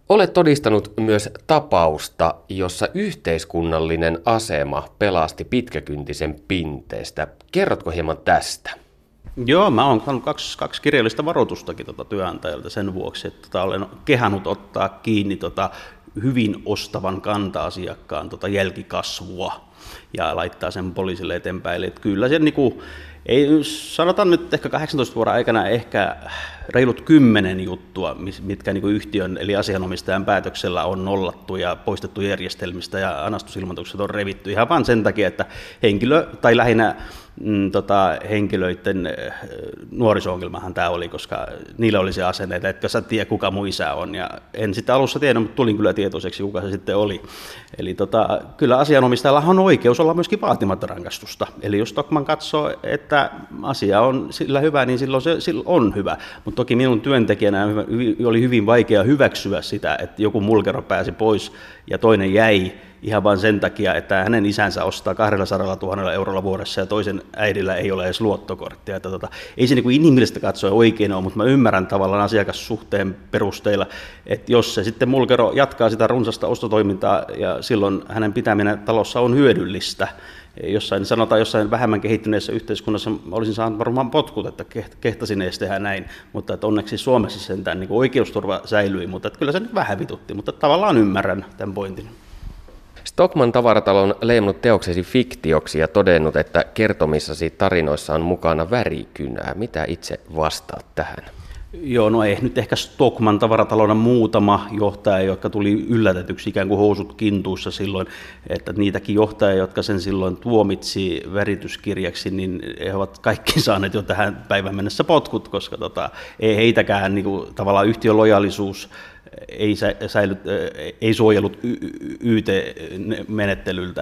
S4: Olet todistanut myös tapausta, jossa yhteiskunnallinen asema pelasti pitkäkyntisen pinteestä. Kerrotko hieman tästä?
S5: Joo, mä oon saanut kaksi, kaksi kirjallista varoitustakin tota työnantajalta sen vuoksi, että tota olen kehannut ottaa kiinni tota hyvin ostavan kanta-asiakkaan tota jälkikasvua ja laittaa sen poliisille eteenpäin. Eli kyllä se niinku, ei, sanotaan nyt ehkä kahdeksantoista vuoden aikana ehkä reilut kymmenen juttua, mitkä niin kuin yhtiön eli asianomistajan päätöksellä on nollattu ja poistettu järjestelmistä ja anastusilmoitukset on revitty ihan vain sen takia, että henkilö tai lähinnä mm, tota, henkilöiden nuoriso-ongelmahan tämä oli, koska niillä oli se asenne, että etkö sä tiedä kuka mun isä on, ja en sitä alussa tiedä, mutta tulin kyllä tietoiseksi kuka se sitten oli. Eli tota, kyllä asianomistajalla on oikeus olla myöskin vaatimatta rangaistusta, eli jos Stockmann katsoo, että asia on sillä hyvä, niin silloin se silloin on hyvä. Mutta toki minun työntekijänä oli hyvin vaikea hyväksyä sitä, että joku mulkero pääsi pois ja toinen jäi ihan vain sen takia, että hänen isänsä ostaa kaksisataa eurolla vuodessa ja toisen äidillä ei ole edes luottokorttia. Että tota, ei se niin kuin inhimillistä katsoa oikein ole, mutta mä ymmärrän tavallaan asiakassuhteen perusteilla, että jos se sitten mulkero jatkaa sitä runsasta ostotoimintaa ja silloin hänen pitäminen talossa on hyödyllistä, jossain, sanotaan jossain vähemmän kehittyneessä yhteiskunnassa olisin saanut varmaan potkut, että kehtasin edes tehdä näin, mutta että onneksi Suomessa sentään niin oikeusturva säilyi, mutta että kyllä se nyt vähän vitutti, mutta tavallaan ymmärrän tämän pointin.
S4: Stockmann tavaratalo on leimannut teoksesi fiktioksi ja todennut, että kertomissasi tarinoissa on mukana värikynää. Mitä itse vastaat tähän?
S5: Joo, no ei nyt ehkä Stockmann tavaratalona muutama johtaja, jotka tuli yllätetyksi ikään kuin housut kintuissa silloin, että niitäkin johtajia, jotka sen silloin tuomitsi värityskirjaksi, niin he ovat kaikki saaneet jo tähän päivän mennessä potkut, koska tota, ei heitäkään niin kuin, tavallaan yhtiön lojaalisuus ei, säily, ei suojellut Y T-menettelyltä.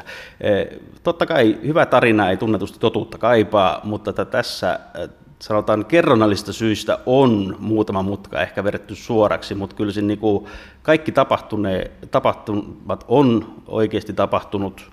S5: Totta kai hyvä tarina ei tunnetusti totuutta kaipaa, mutta tässä sanotaan kerronnallista syistä on muutama mutka ehkä vedetty suoraksi, mutta kyllä se niin kuin kaikki tapahtumat on oikeasti tapahtunut.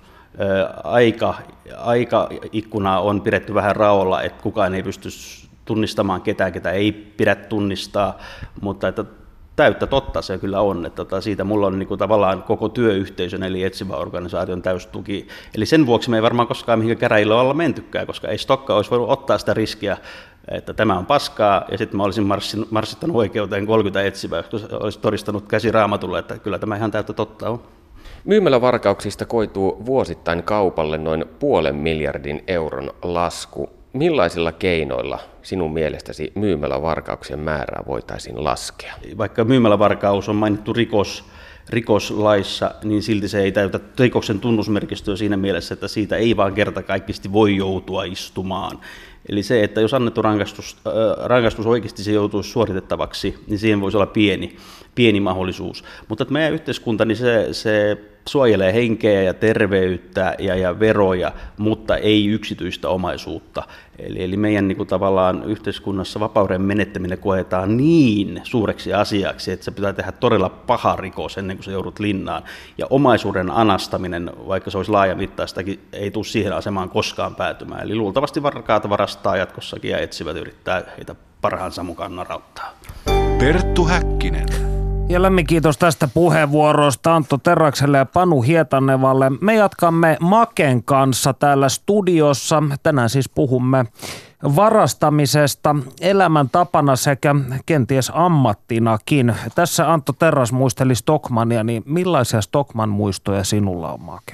S5: Aika, aikaikkunaa on pidetty vähän raolla, että kukaan ei pysty tunnistamaan ketään, ketä ei pidä tunnistaa, mutta että täyttä totta se kyllä on, että siitä mulla on niin kuin tavallaan koko työyhteisön eli etsivä organisaation täystuki. Eli sen vuoksi me ei varmaan koskaan mihinkään käräjille olla mentykään, koska ei Stokka olisi voinut ottaa sitä riskiä, että tämä on paskaa, ja sitten mä olisin marssittanut oikeuteen kolmekymmentä etsivää, jos olisi todistanut käsi Raamatulle, että kyllä tämä ihan täyttä totta on.
S4: Myymälävarkauksista koituu vuosittain kaupalle noin puolen miljardin euron lasku. Millaisilla keinoilla sinun mielestäsi myymälävarkauksien määrää voitaisiin laskea?
S5: Vaikka myymälävarkaus on mainittu rikos, rikoslaissa, niin silti se ei täytä rikoksen tunnusmerkistöä siinä mielessä, että siitä ei vaan kertakaikkisesti voi joutua istumaan. Eli se, että jos annettu rangaistus, äh, rangaistus oikeasti se joutuisi suoritettavaksi, niin siihen voisi olla pieni, pieni mahdollisuus. Mutta että meidän yhteiskunta, niin se, se suojelee henkeä ja terveyttä ja, ja veroja, mutta ei yksityistä omaisuutta. Eli, eli meidän niin kuin tavallaan yhteiskunnassa vapauden menettäminen koetaan niin suureksi asiaksi, että se pitää tehdä todella paha rikos ennen kuin sä joudut linnaan. Ja omaisuuden anastaminen, vaikka se olisi laajamittaistakin, ei tule siihen asemaan koskaan päätymään. Eli luultavasti varkaat varastaa jatkossakin ja etsivät yrittää heitä parhaansa mukaan narauttaa.
S1: Perttu Häkkinen.
S2: Ja lämmin kiitos tästä puheenvuorosta Antto Terrakselle ja Panu Hietanevalle. Me jatkamme Maken kanssa täällä studiossa. Tänään siis puhumme varastamisesta elämäntapana sekä kenties ammattinakin. Tässä Antto Terras muisteli Stockmannia, niin millaisia Stockmann-muistoja sinulla on, Make?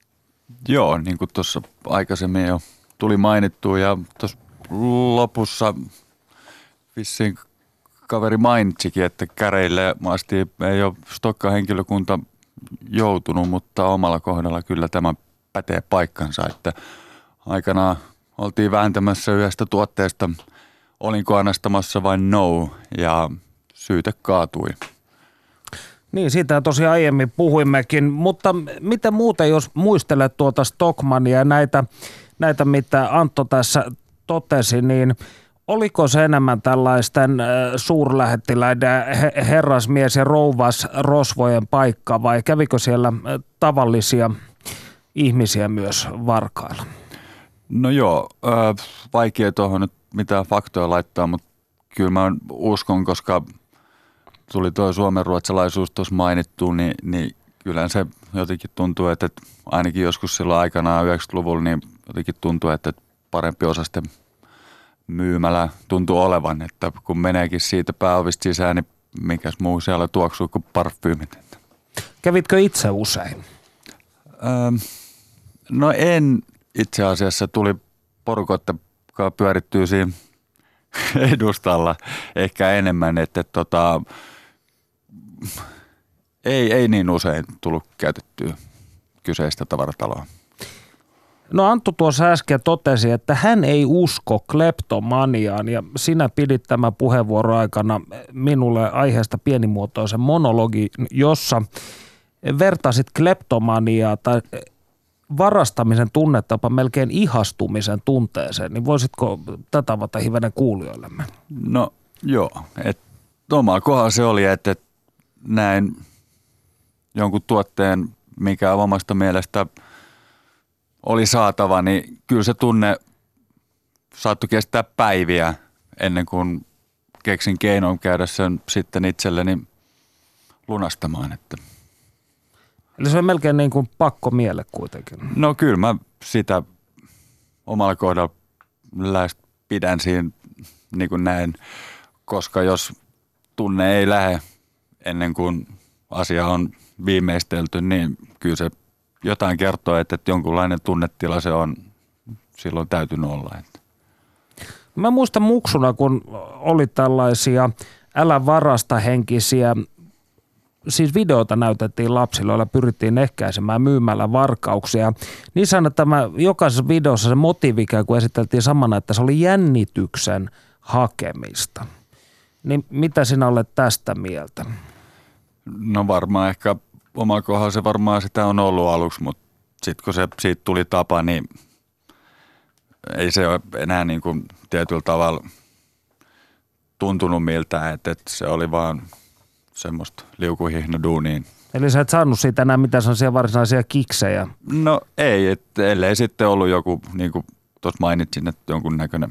S3: Joo, niin kuin tuossa aikaisemmin jo tuli mainittua ja tuossa lopussa vissiin kaveri mainitsikin, että käreille asti ei ole Stokka-henkilökunta joutunut, mutta omalla kohdalla kyllä tämä pätee paikkansa, että aikanaan oltiin vääntämässä yhdestä tuotteesta, olinko anastamassa vai no, ja syyte kaatui.
S2: Niin, siitä tosiaan aiemmin puhuimmekin, mutta miten muuten, jos muistelet tuota Stockmannia ja näitä, näitä mitä Antto tässä totesi, niin oliko se enemmän tällaisten suurlähettiläiden herrasmies- ja rouvasrosvojen paikka vai kävikö siellä tavallisia ihmisiä myös varkailla?
S3: No joo, vaikea tuohon nyt mitään faktoja laittaa, mutta kyllä mä uskon, koska tuli tuo suomenruotsalaisuus tuossa mainittuun, niin, niin kyllähän se jotenkin tuntuu, että ainakin joskus silloin aikanaan yhdeksänkymmentäluvulla, niin jotenkin tuntuu, että parempi osasten myymälä tuntuu olevan, että kun meneekin siitä pääovista sisään, niin mikäs muu siellä tuoksuu kuin parfyymit.
S2: Kävitkö itse usein?
S3: Öö, no en itse asiassa, tuli porukotta, joka pyörittyy siinä edustalla ehkä enemmän, että tota, ei, ei niin usein tullut käytettyä kyseistä tavarataloa.
S2: No Anttu tuossa äsken totesi, että hän ei usko kleptomaniaan ja sinä pidit tämän puheenvuoron aikana minulle aiheesta pienimuotoisen monologin, jossa vertasit kleptomaniaa tai varastamisen tunnetapa melkein ihastumisen tunteeseen, niin voisitko tätä avata hivenen kuulijoillemme?
S3: No joo, että omalla kohdalla se oli, että näin jonkun tuotteen, mikä omasta mielestä oli saatava, niin kyllä se tunne saattoi kestää päiviä ennen kuin keksin keinon käydä sen sitten itselleni lunastamaan. Että.
S2: Eli se on melkein niin kuin pakko miele kuitenkin.
S3: No kyllä mä sitä omalla kohdalla lähes pidän siinä niin kuin näin, koska jos tunne ei lähde ennen kuin asia on viimeistelty, niin kyllä se jotain kertoo, että, että jonkunlainen tunnetila se on silloin täytynyt olla. Että.
S2: Mä muistan muksuna, kun oli tällaisia älä varasta henkisiä, siis videoita näytettiin lapsille, joilla pyrittiin ehkäisemään myymällä varkauksia. Niissä aina tämä, jokaisessa videossa se motiivi ikään kuin esiteltiin samana, että se oli jännityksen hakemista. Niin mitä sinä olet tästä mieltä?
S3: No varmaan ehkä omalla kohdalla se varmaan sitä on ollut aluksi, mutta sitten kun se siitä tuli tapa, niin ei se ole enää niin kuin tietyllä tavalla tuntunut miltä, että, että se oli vaan semmoista liukuhihnaduunia.
S2: Eli sä et saanut siitä enää mitään sellaisia varsinaisia kiksejä?
S3: No ei, että ellei sitten ollut joku, niin kuin tuossa mainitsin, että jonkunnäköinen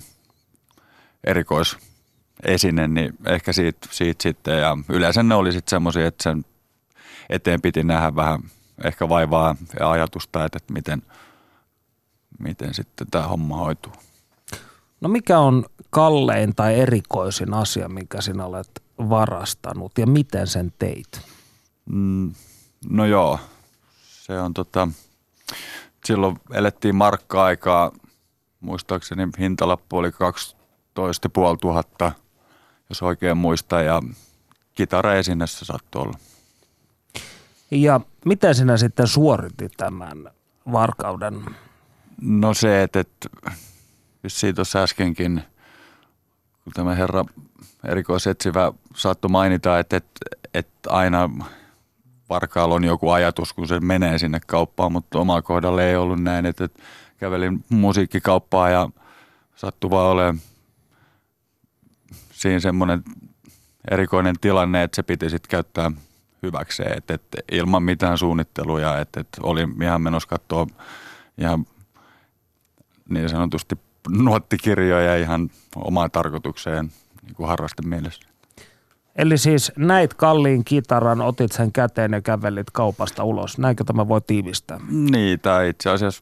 S3: erikoisesine, niin ehkä siitä, siitä sitten. Ja yleensä ne oli sitten semmoisia, että sen eteen piti nähdä vähän ehkä vaivaa ja ajatusta, että miten, miten sitten tämä homma hoituu.
S2: No mikä on kallein tai erikoisin asia, minkä sinä olet varastanut ja miten sen teit?
S3: Mm, no joo, se on tota, silloin elettiin markka-aikaa, muistaakseni hintalappu oli kaksitoista tuhatta, jos oikein muistan, ja kitaraesinessä saattoi olla.
S2: Ja miten sinä sitten suoritit tämän varkauden?
S3: No se, että, että vissiin tuossa äskenkin, kun tämä herra erikoisetsivä saattoi mainita, että, että, että aina varkaalla on joku ajatus, kun se menee sinne kauppaan, mutta omalla kohdalla ei ollut näin, että, että kävelin musiikkikauppaan ja sattui vaan olemaan siinä semmoinen erikoinen tilanne, että se piti sitten käyttää hyväkseen, että, että ilman mitään suunnitteluja, että, että oli ihan menossa katsoa ihan niin sanotusti nuottikirjoja ihan omaan tarkoitukseen niin kuin harrastemielessä.
S2: Eli siis näit kalliin kitaran, otit sen käteen ja kävelit kaupasta ulos. Näinkö tämä voi tiivistää?
S3: Niin, tai itse asiassa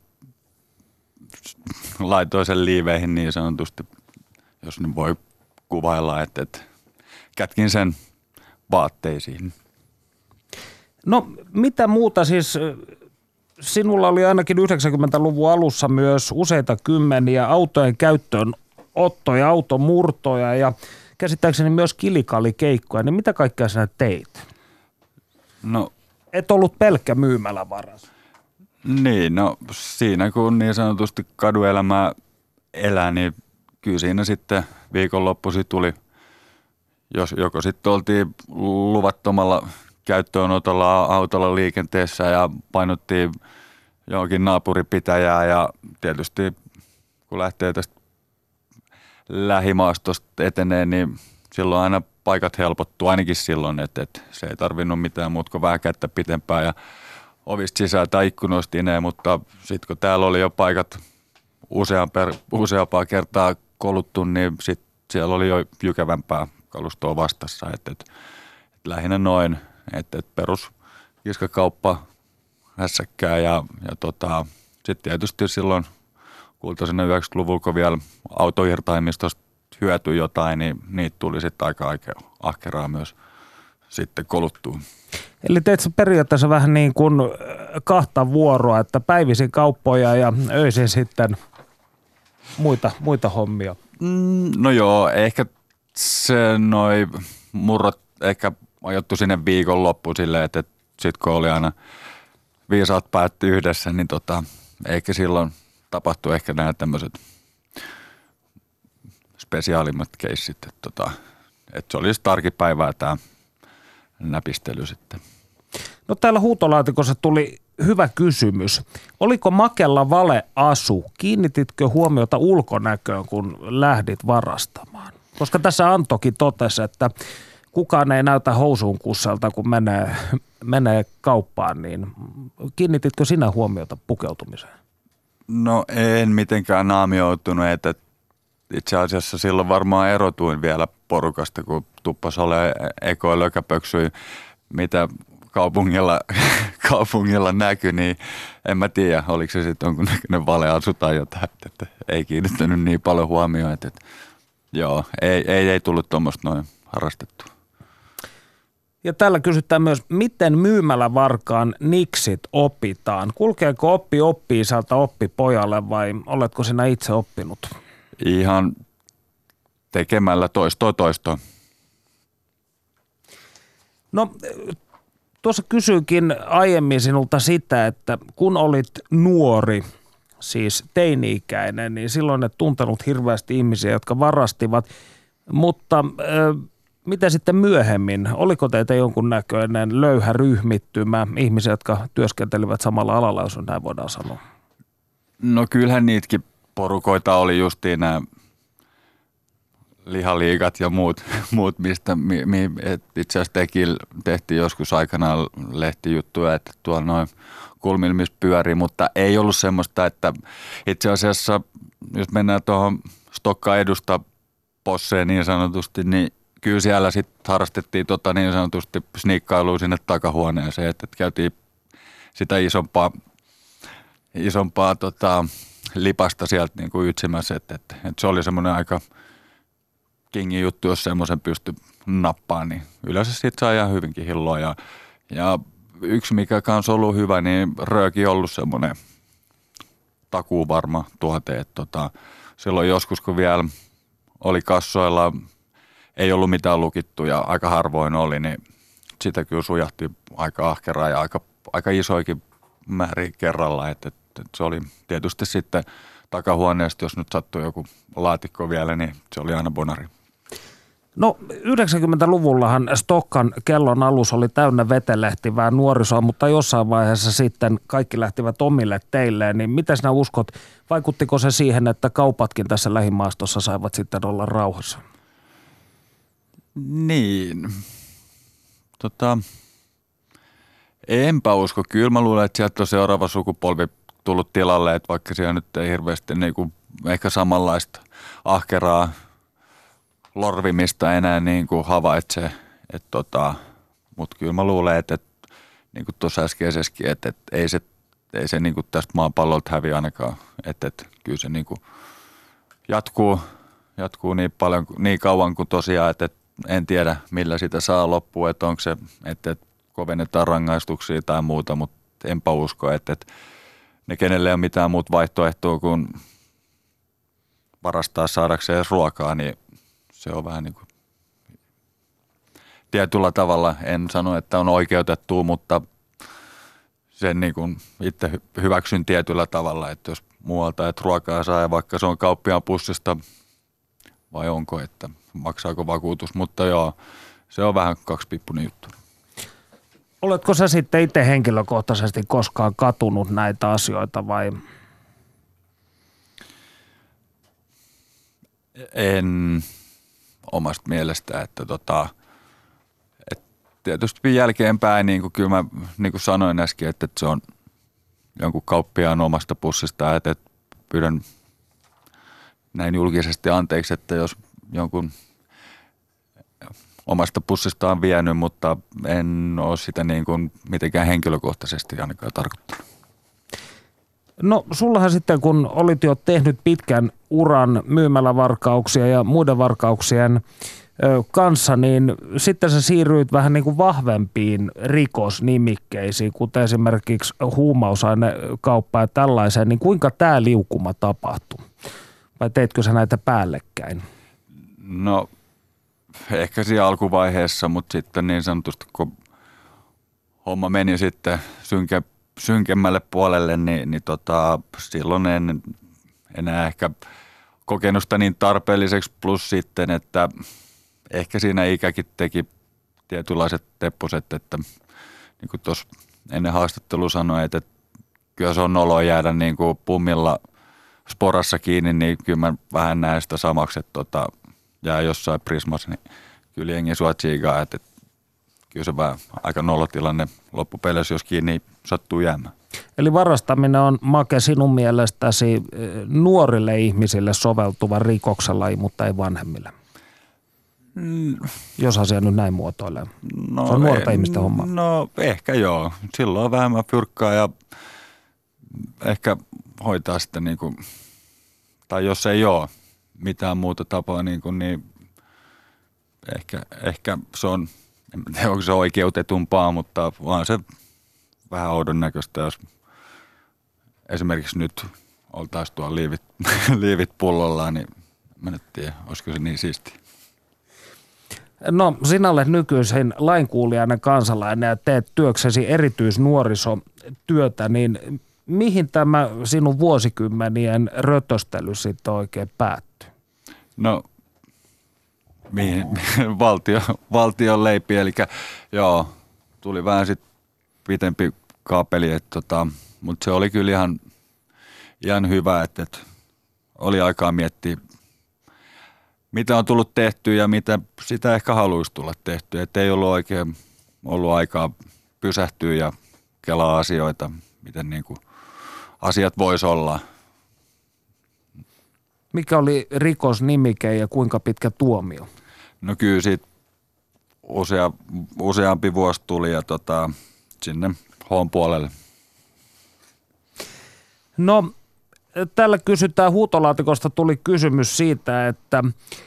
S3: laitoin sen liiveihin niin sanotusti, jos nyt voi kuvailla, että, että kätkin sen vaatteisiin. No mitä muuta siis, sinulla oli ainakin yhdeksänkymmentäluvun alussa myös useita kymmeniä autojen käyttöönottoja, automurtoja ja käsittääkseni myös kilikalikeikkoja, niin mitä kaikkea sinä teit? No,
S2: et ollut pelkkä myymälävaras.
S3: Niin, no siinä kun niin sanotusti kaduelämää elää, niin kyllä siinä sitten viikonloppuisin tuli, jos joko sitten oltiin luvattomalla käyttöönotolla autolla liikenteessä ja painottiin johonkin naapuripitäjää ja tietysti kun lähtee tästä lähimaastosta etenee, niin silloin aina paikat helpottuu, ainakin silloin, että, että se ei tarvinnut mitään muuta kuin vähän kättä pitempään ja ovista sisään tai ikkunoista ineen, mutta sitten kun täällä oli jo paikat useampaa, useampaa kertaa koluttu, niin sitten siellä oli jo jykevämpää kalustoa vastassa, että, että lähinnä noin, että et perus kiskakauppa, hässäkkää ja, ja tota, sitten tietysti silloin kuultaisin yhdeksänkymmentäluvulla, kun vielä autoirtaimistosta hyötyi jotain, niin niitä tuli sitten aika ahkeraa myös sitten koluttua.
S2: Eli teet sä periaatteessa vähän niin kuin kahta vuoroa, että päivisin kauppoja ja öisin sitten muita, muita hommia.
S3: Mm, no joo, ehkä se noi murrot ehkä ajoittu sinne viikonloppuun silleen, että, että sitten kun oli aina viisaat päätti yhdessä, niin tota, ehkä silloin tapahtui ehkä nämä tämmöiset spesiaalimmat keissit, että, tota, että se olisi arkipäivää tämä näpistely sitten.
S2: No täällä huutolaatikossa tuli hyvä kysymys. Oliko Makella valeasu? Kiinnititkö huomiota ulkonäköön, kun lähdit varastamaan? Koska tässä Anttokin totesi, että kukaan ei näytä housuun kussalta, kun menee, menee kauppaan, niin kiinnititkö sinä huomiota pukeutumiseen?
S3: No en mitenkään naamioitunut, että itse asiassa silloin varmaan erotuin vielä porukasta, kun tuppas ole ekoja lökäpöksyjä, mitä kaupungilla, kaupungilla näkyi, niin en mä tiedä, oliko se sitten jonkunnäköinen valeasu tai jotain, että, että ei kiinnittänyt niin paljon huomioon, että, että joo, ei, ei, ei tullut tuommoista noin harrastettua.
S2: Ja täällä kysytään myös, miten myymälävarkaan niksit opitaan? Kulkeeko oppi oppi-isältä oppipojalle vai oletko sinä itse oppinut?
S3: Ihan tekemällä toistoa toistoa.
S2: No tuossa kysyykin aiemmin sinulta sitä, että kun olit nuori, siis teini-ikäinen, niin silloin et tuntenut hirveästi ihmisiä, jotka varastivat, mutta äh, mitä sitten myöhemmin? Oliko teitä jonkunnäköinen löyhä ryhmittymä, ihmisiä, jotka työskentelivät samalla alalla, jos näin voidaan sanoa?
S3: No kyllähän niitäkin porukoita oli justiin nämä lihaliigat ja muut, muut mistä mi, mi, itse asiassa tekin, tehtiin joskus aikanaan lehtijuttuja, että tuolla noin kulmilla missä pyörii, mutta ei ollut semmoista, että itse asiassa jos mennään tuohon Stokka edusta posseen niin sanotusti, niin kyllä siellä sitten harrastettiin tota niin sanotusti sniikkailua sinne takahuoneeseen, että käytiin sitä isompaa, isompaa tota, lipasta sieltä niin kuin ytsimässä, että, että, että se oli semmoinen aika kingin juttu, jos semmoisen pystyi nappaan, niin yleensä siitä saa ihan hyvinkin hilloa. Ja, ja yksi, mikä kanssa on ollut hyvä, niin rööki on ollut semmoinen takuuvarma tuote. Että tota, silloin joskus, kun vielä oli kassoilla, ei ollut mitään lukittu ja aika harvoin oli, niin sitä kyllä sujahti aika ahkeraa ja aika, aika isoikin määriä kerralla. Että, että se oli tietysti sitten takahuoneesta, jos nyt sattui joku laatikko vielä, niin se oli aina bonari.
S2: No yhdeksänkymmentäluvullahan Stokkan kellon alus oli täynnä vetelehtivää nuorisoa, mutta jossain vaiheessa sitten kaikki lähtivät omille teilleen. Niin mitä sinä uskot, vaikuttiko se siihen, että kaupatkin tässä lähimaastossa saivat sitten olla rauhassa?
S3: Niin, tota, enpä usko. Kyllä mä luulen, että sieltä on seuraava sukupolvi tullut tilalle, että vaikka siellä nyt ei hirveästi niin kuin ehkä samanlaista ahkeraa lorvimista enää niin kuin havaitsee. Että tota, mutta kyllä mä luulen, että, että niin kuin tuossa äskeisessäkin, että, että ei se, ei se niin kuin tästä maapallolta häviä ainakaan. Että, että kyllä se niin kuin jatkuu, jatkuu niin paljon, niin kauan kuin tosiaan, että, että en tiedä millä sitä saa loppuun, että onko se, että, että kovennetaan rangaistuksia tai muuta, mutta enpä usko, että, että ne kenelle ei ole mitään muuta vaihtoehtoa kuin varastaa saadakseen edes ruokaa, niin se on vähän niin kuin tietyllä tavalla, en sano, että on oikeutettua, mutta sen niin kuin itse hyväksyn tietyllä tavalla, että jos muualta et ruokaa saa ja vaikka se on kauppiaan pussista vai onko, että maksaako vakuutus, mutta joo, se on vähän kaksipippunen juttu.
S2: Oletko sä sitten itse henkilökohtaisesti koskaan katunut näitä asioita vai?
S3: En omasta mielestä, että tota, et tietysti jälkeenpäin, niin kuin kyllä mä niin kuin sanoin äsken, että, että se on jonkun kauppiaan omasta pussista, että, että pyydän näin julkisesti anteeksi, että jos jonkun omasta pussistaan vienyt, mutta en ole sitä niin kuin mitenkään henkilökohtaisesti ainakaan tarkoittanut.
S2: No sullahan sitten, kun olit jo tehnyt pitkän uran myymälävarkauksia ja muiden varkauksien kanssa, niin sitten sä siirryit vähän niin kuin vahvempiin rikosnimikkeisiin, kuten esimerkiksi huumausainekauppa ja tällaiseen, niin kuinka tämä liukuma tapahtui? Vai teitkö sä näitä päällekkäin?
S3: No ehkä siinä alkuvaiheessa, mutta sitten niin sanotusti kun homma meni sitten synke, synkemmälle puolelle, niin, niin tota, silloin en enää ehkä kokenut sitä niin tarpeelliseksi, plus sitten, että ehkä siinä ikäkin teki tietynlaiset tepposet, että niin kuin tuossa ennen haastattelua sanoin, että, että kyllä se on noloa jäädä niin kuin pummilla sporassa kiinni, niin kyllä mä vähän näen sitä samaksi, että tota, jää jossain Prismassa, niin kyllä jengi sua tsiigaa, että, että kyllä se vähän aika nolotilanne loppupeleissä, jos kiinni sattuu jäämään.
S2: Eli varastaminen on, Make, sinun mielestäsi nuorille ihmisille soveltuva rikokselaji, mutta ei vanhemmille? Mm. Jos asia nyt näin muotoilee. No, se on nuorten ei, ihmisten homma.
S3: No ehkä joo. Silloin on vähemmän fyrkkaa ja ehkä hoitaa sitten niin kuin, tai jos ei ole mitään muuta tapaa, niin, kuin, niin ehkä, ehkä se on, en tiedä onko se oikeutetumpaa, mutta vaan se vähän oudon näköistä, jos esimerkiksi nyt oltaisiin tuolla liivit, liivit pullollaan, niin mä en tiedä, olisiko se niin siistiä.
S2: No sinä olet nykyisin lainkuulijainen kansalainen ja teet työksesi erityisnuorisotyötä, niin mihin tämä sinun vuosikymmenien rötöstely sitten oikein päättyy? No
S3: mihin? Valtio, valtion leipi, eli joo, tuli vähän sitten pitempi kaapeli, että tota, mutta se oli kyllä ihan, ihan hyvä, että, että oli aikaa miettiä, mitä on tullut tehtyä ja mitä sitä ehkä haluaisi tulla tehtyä. Että ei ollut oikein ollut aikaa pysähtyä ja kelaa asioita, miten niin kuin asiat voisi olla.
S2: Mikä oli rikosnimike ja kuinka pitkä tuomio?
S3: No kyllä siitä usea, useampi vuosi tuli ja tota, sinne H:n puolelle.
S2: No täällä kysytään, huutolaatikosta tuli kysymys siitä, että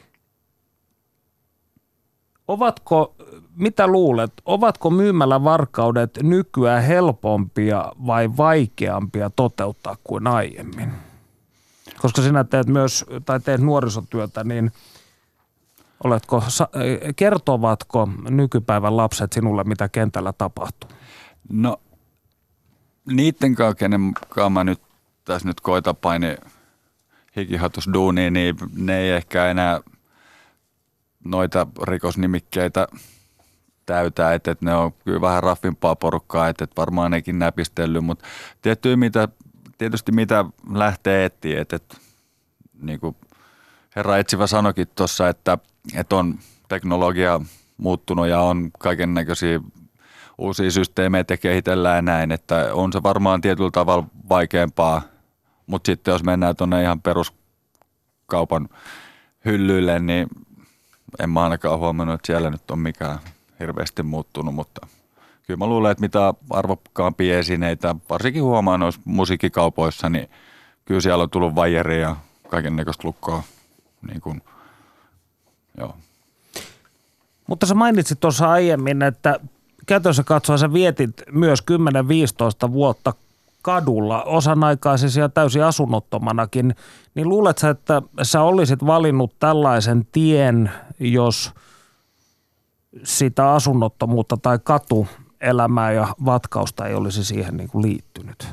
S2: ovatko, mitä luulet, ovatko myymälävarkaudet nykyään helpompia vai vaikeampia toteuttaa kuin aiemmin? Koska sinä teet myös, tai teet nuorisotyötä, niin oletko, kertovatko nykypäivän lapset sinulle, mitä kentällä tapahtuu?
S3: No niitten kanssa, kenen kanssa mä nyt tässä nyt koita paini hikihatusduuniin, niin ne ei ehkä enää noita rikosnimikkeitä täytä, että, että ne on kyllä vähän raffimpaa porukkaa, että, että varmaan nekin näpistellyt, mutta tietysti mitä, tietysti mitä lähtee etsiä, että, että niin kuin herra etsivä sanoikin tuossa, että, että on teknologia muuttunut ja on kaiken näköisiä uusia systeemeitä kehitellään näin, että on se varmaan tietyllä tavalla vaikeampaa, mutta sitten jos mennään tuonne ihan peruskaupan hyllyille, niin en mä ainakaan huomannut, että siellä nyt on mikään hirveästi muuttunut, mutta kyllä mä luulen, että mitä arvokkaampia esineitä, varsinkin huomaan noissa musiikkikaupoissa, niin kyllä siellä on tullut vaijeria ja kaiken näköistä lukkoa. Niin kuin, joo.
S2: Mutta sä mainitsit tuossa aiemmin, että käytännössä katsoen sä vietit myös kymmenen viisitoista vuotta kadulla, osan aikaa siis ja täysin asunnottomanakin, niin luuletko sä, että sä olisit valinnut tällaisen tien, jos sitä asunnottomuutta tai katuelämää ja vatkausta ei olisi siihen niin kuin liittynyt?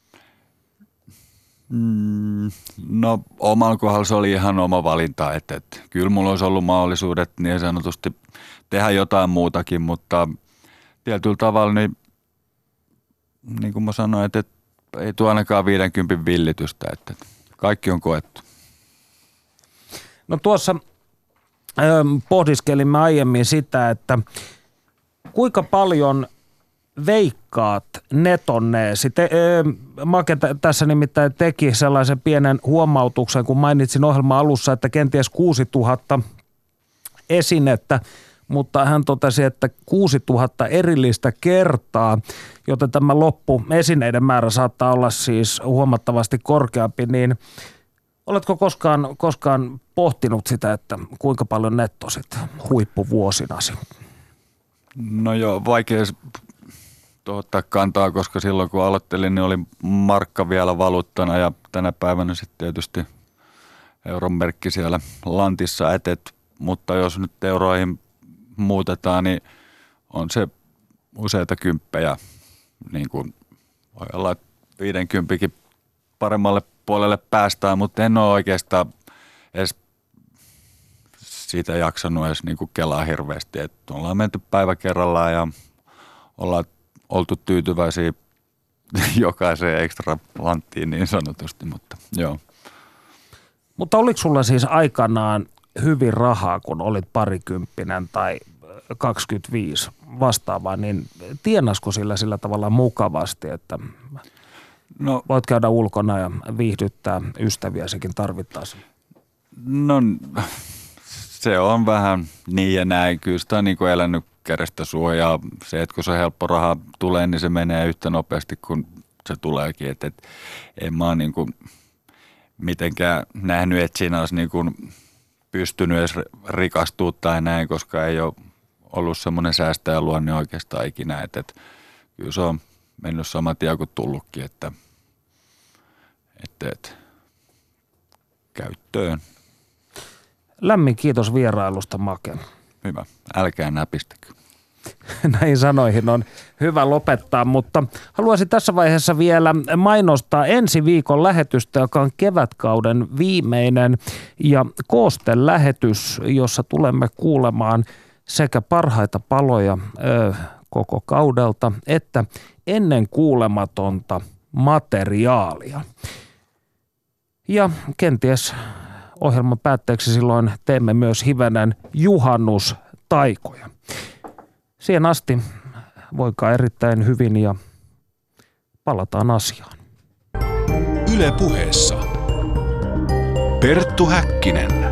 S3: Mm, no omalla kohdalla se oli ihan oma valinta, että, että kyllä mulla olisi ollut mahdollisuudet niin sanotusti tehdä jotain muutakin, mutta tietyllä tavalla niin, niin kuin mä sanoin, että, että ei tule ainakaan viidenkympin villitystä, että kaikki on koettu.
S2: No tuossa ö, pohdiskelimme aiemmin sitä, että kuinka paljon veikkaat netonneesi. Te, ö, Make tässä nimittäin teki sellaisen pienen huomautuksen, kun mainitsin ohjelman alussa, että kenties kuusituhatta esinettä. mutta hän totesi, että kuusituhatta erillistä kertaa, joten tämä loppu esineiden määrä saattaa olla siis huomattavasti korkeampi, niin oletko koskaan, koskaan pohtinut sitä, että kuinka paljon nettosit huippuvuosinasi?
S3: No joo, vaikea ottaa kantaa, koska silloin kun aloittelin, niin oli markka vielä valuuttana ja tänä päivänä sitten tietysti euron merkki siellä lantissa etet, mutta jos nyt euroihin muutetaan, niin on se useita kymppejä, niin kuin voi olla, että viidenkymppikin paremmalle puolelle päästään, mutta en ole oikeastaan edes siitä jaksanut edes niin kuin kelaa hirveästi, että ollaan menty päivä kerrallaan ja ollaan oltu tyytyväisiä jokaiseen ekstra lanttiin niin sanotusti, mutta joo.
S2: Mutta oliko sulla siis aikanaan hyvin rahaa, kun olit parikymppinen tai kaksikymmentäviisi vastaavaa, niin tienasko sillä sillä tavalla mukavasti, että no, voit käydä ulkona ja viihdyttää ystäviäsikin tarvittaisiin?
S3: No se on vähän niin ja näin. Kyllä sitä on niin kuin elänyt kädestä suojaa. Se, että kun se helppo raha tulee, niin se menee yhtä nopeasti kuin se tuleekin. Et, et, en mä ole niin kuin mitenkään nähnyt, että siinä olisi niin kuin pystynyt edes rikastua tai näin, koska ei ole ollut semmoinen säästäjäluonne oikeastaan ikinä. Et, et, kyllä se on mennyt saman tien kuin tullutkin, että et, et, käyttöön.
S2: Lämmin kiitos vierailusta, Make.
S3: Hyvä. Älkää näpistäkö.
S2: Näihin sanoihin on hyvä lopettaa, mutta haluaisin tässä vaiheessa vielä mainostaa ensi viikon lähetystä, joka on kevätkauden viimeinen ja koostelähetys, jossa tulemme kuulemaan sekä parhaita paloja ö, koko kaudelta että ennen kuulematonta materiaalia. Ja kenties ohjelman päätteeksi silloin teemme myös hivenen juhannustaikoja. Siihen asti voikaa erittäin hyvin ja palataan asiaan.
S1: Yle Puheessa Perttu Häkkinen.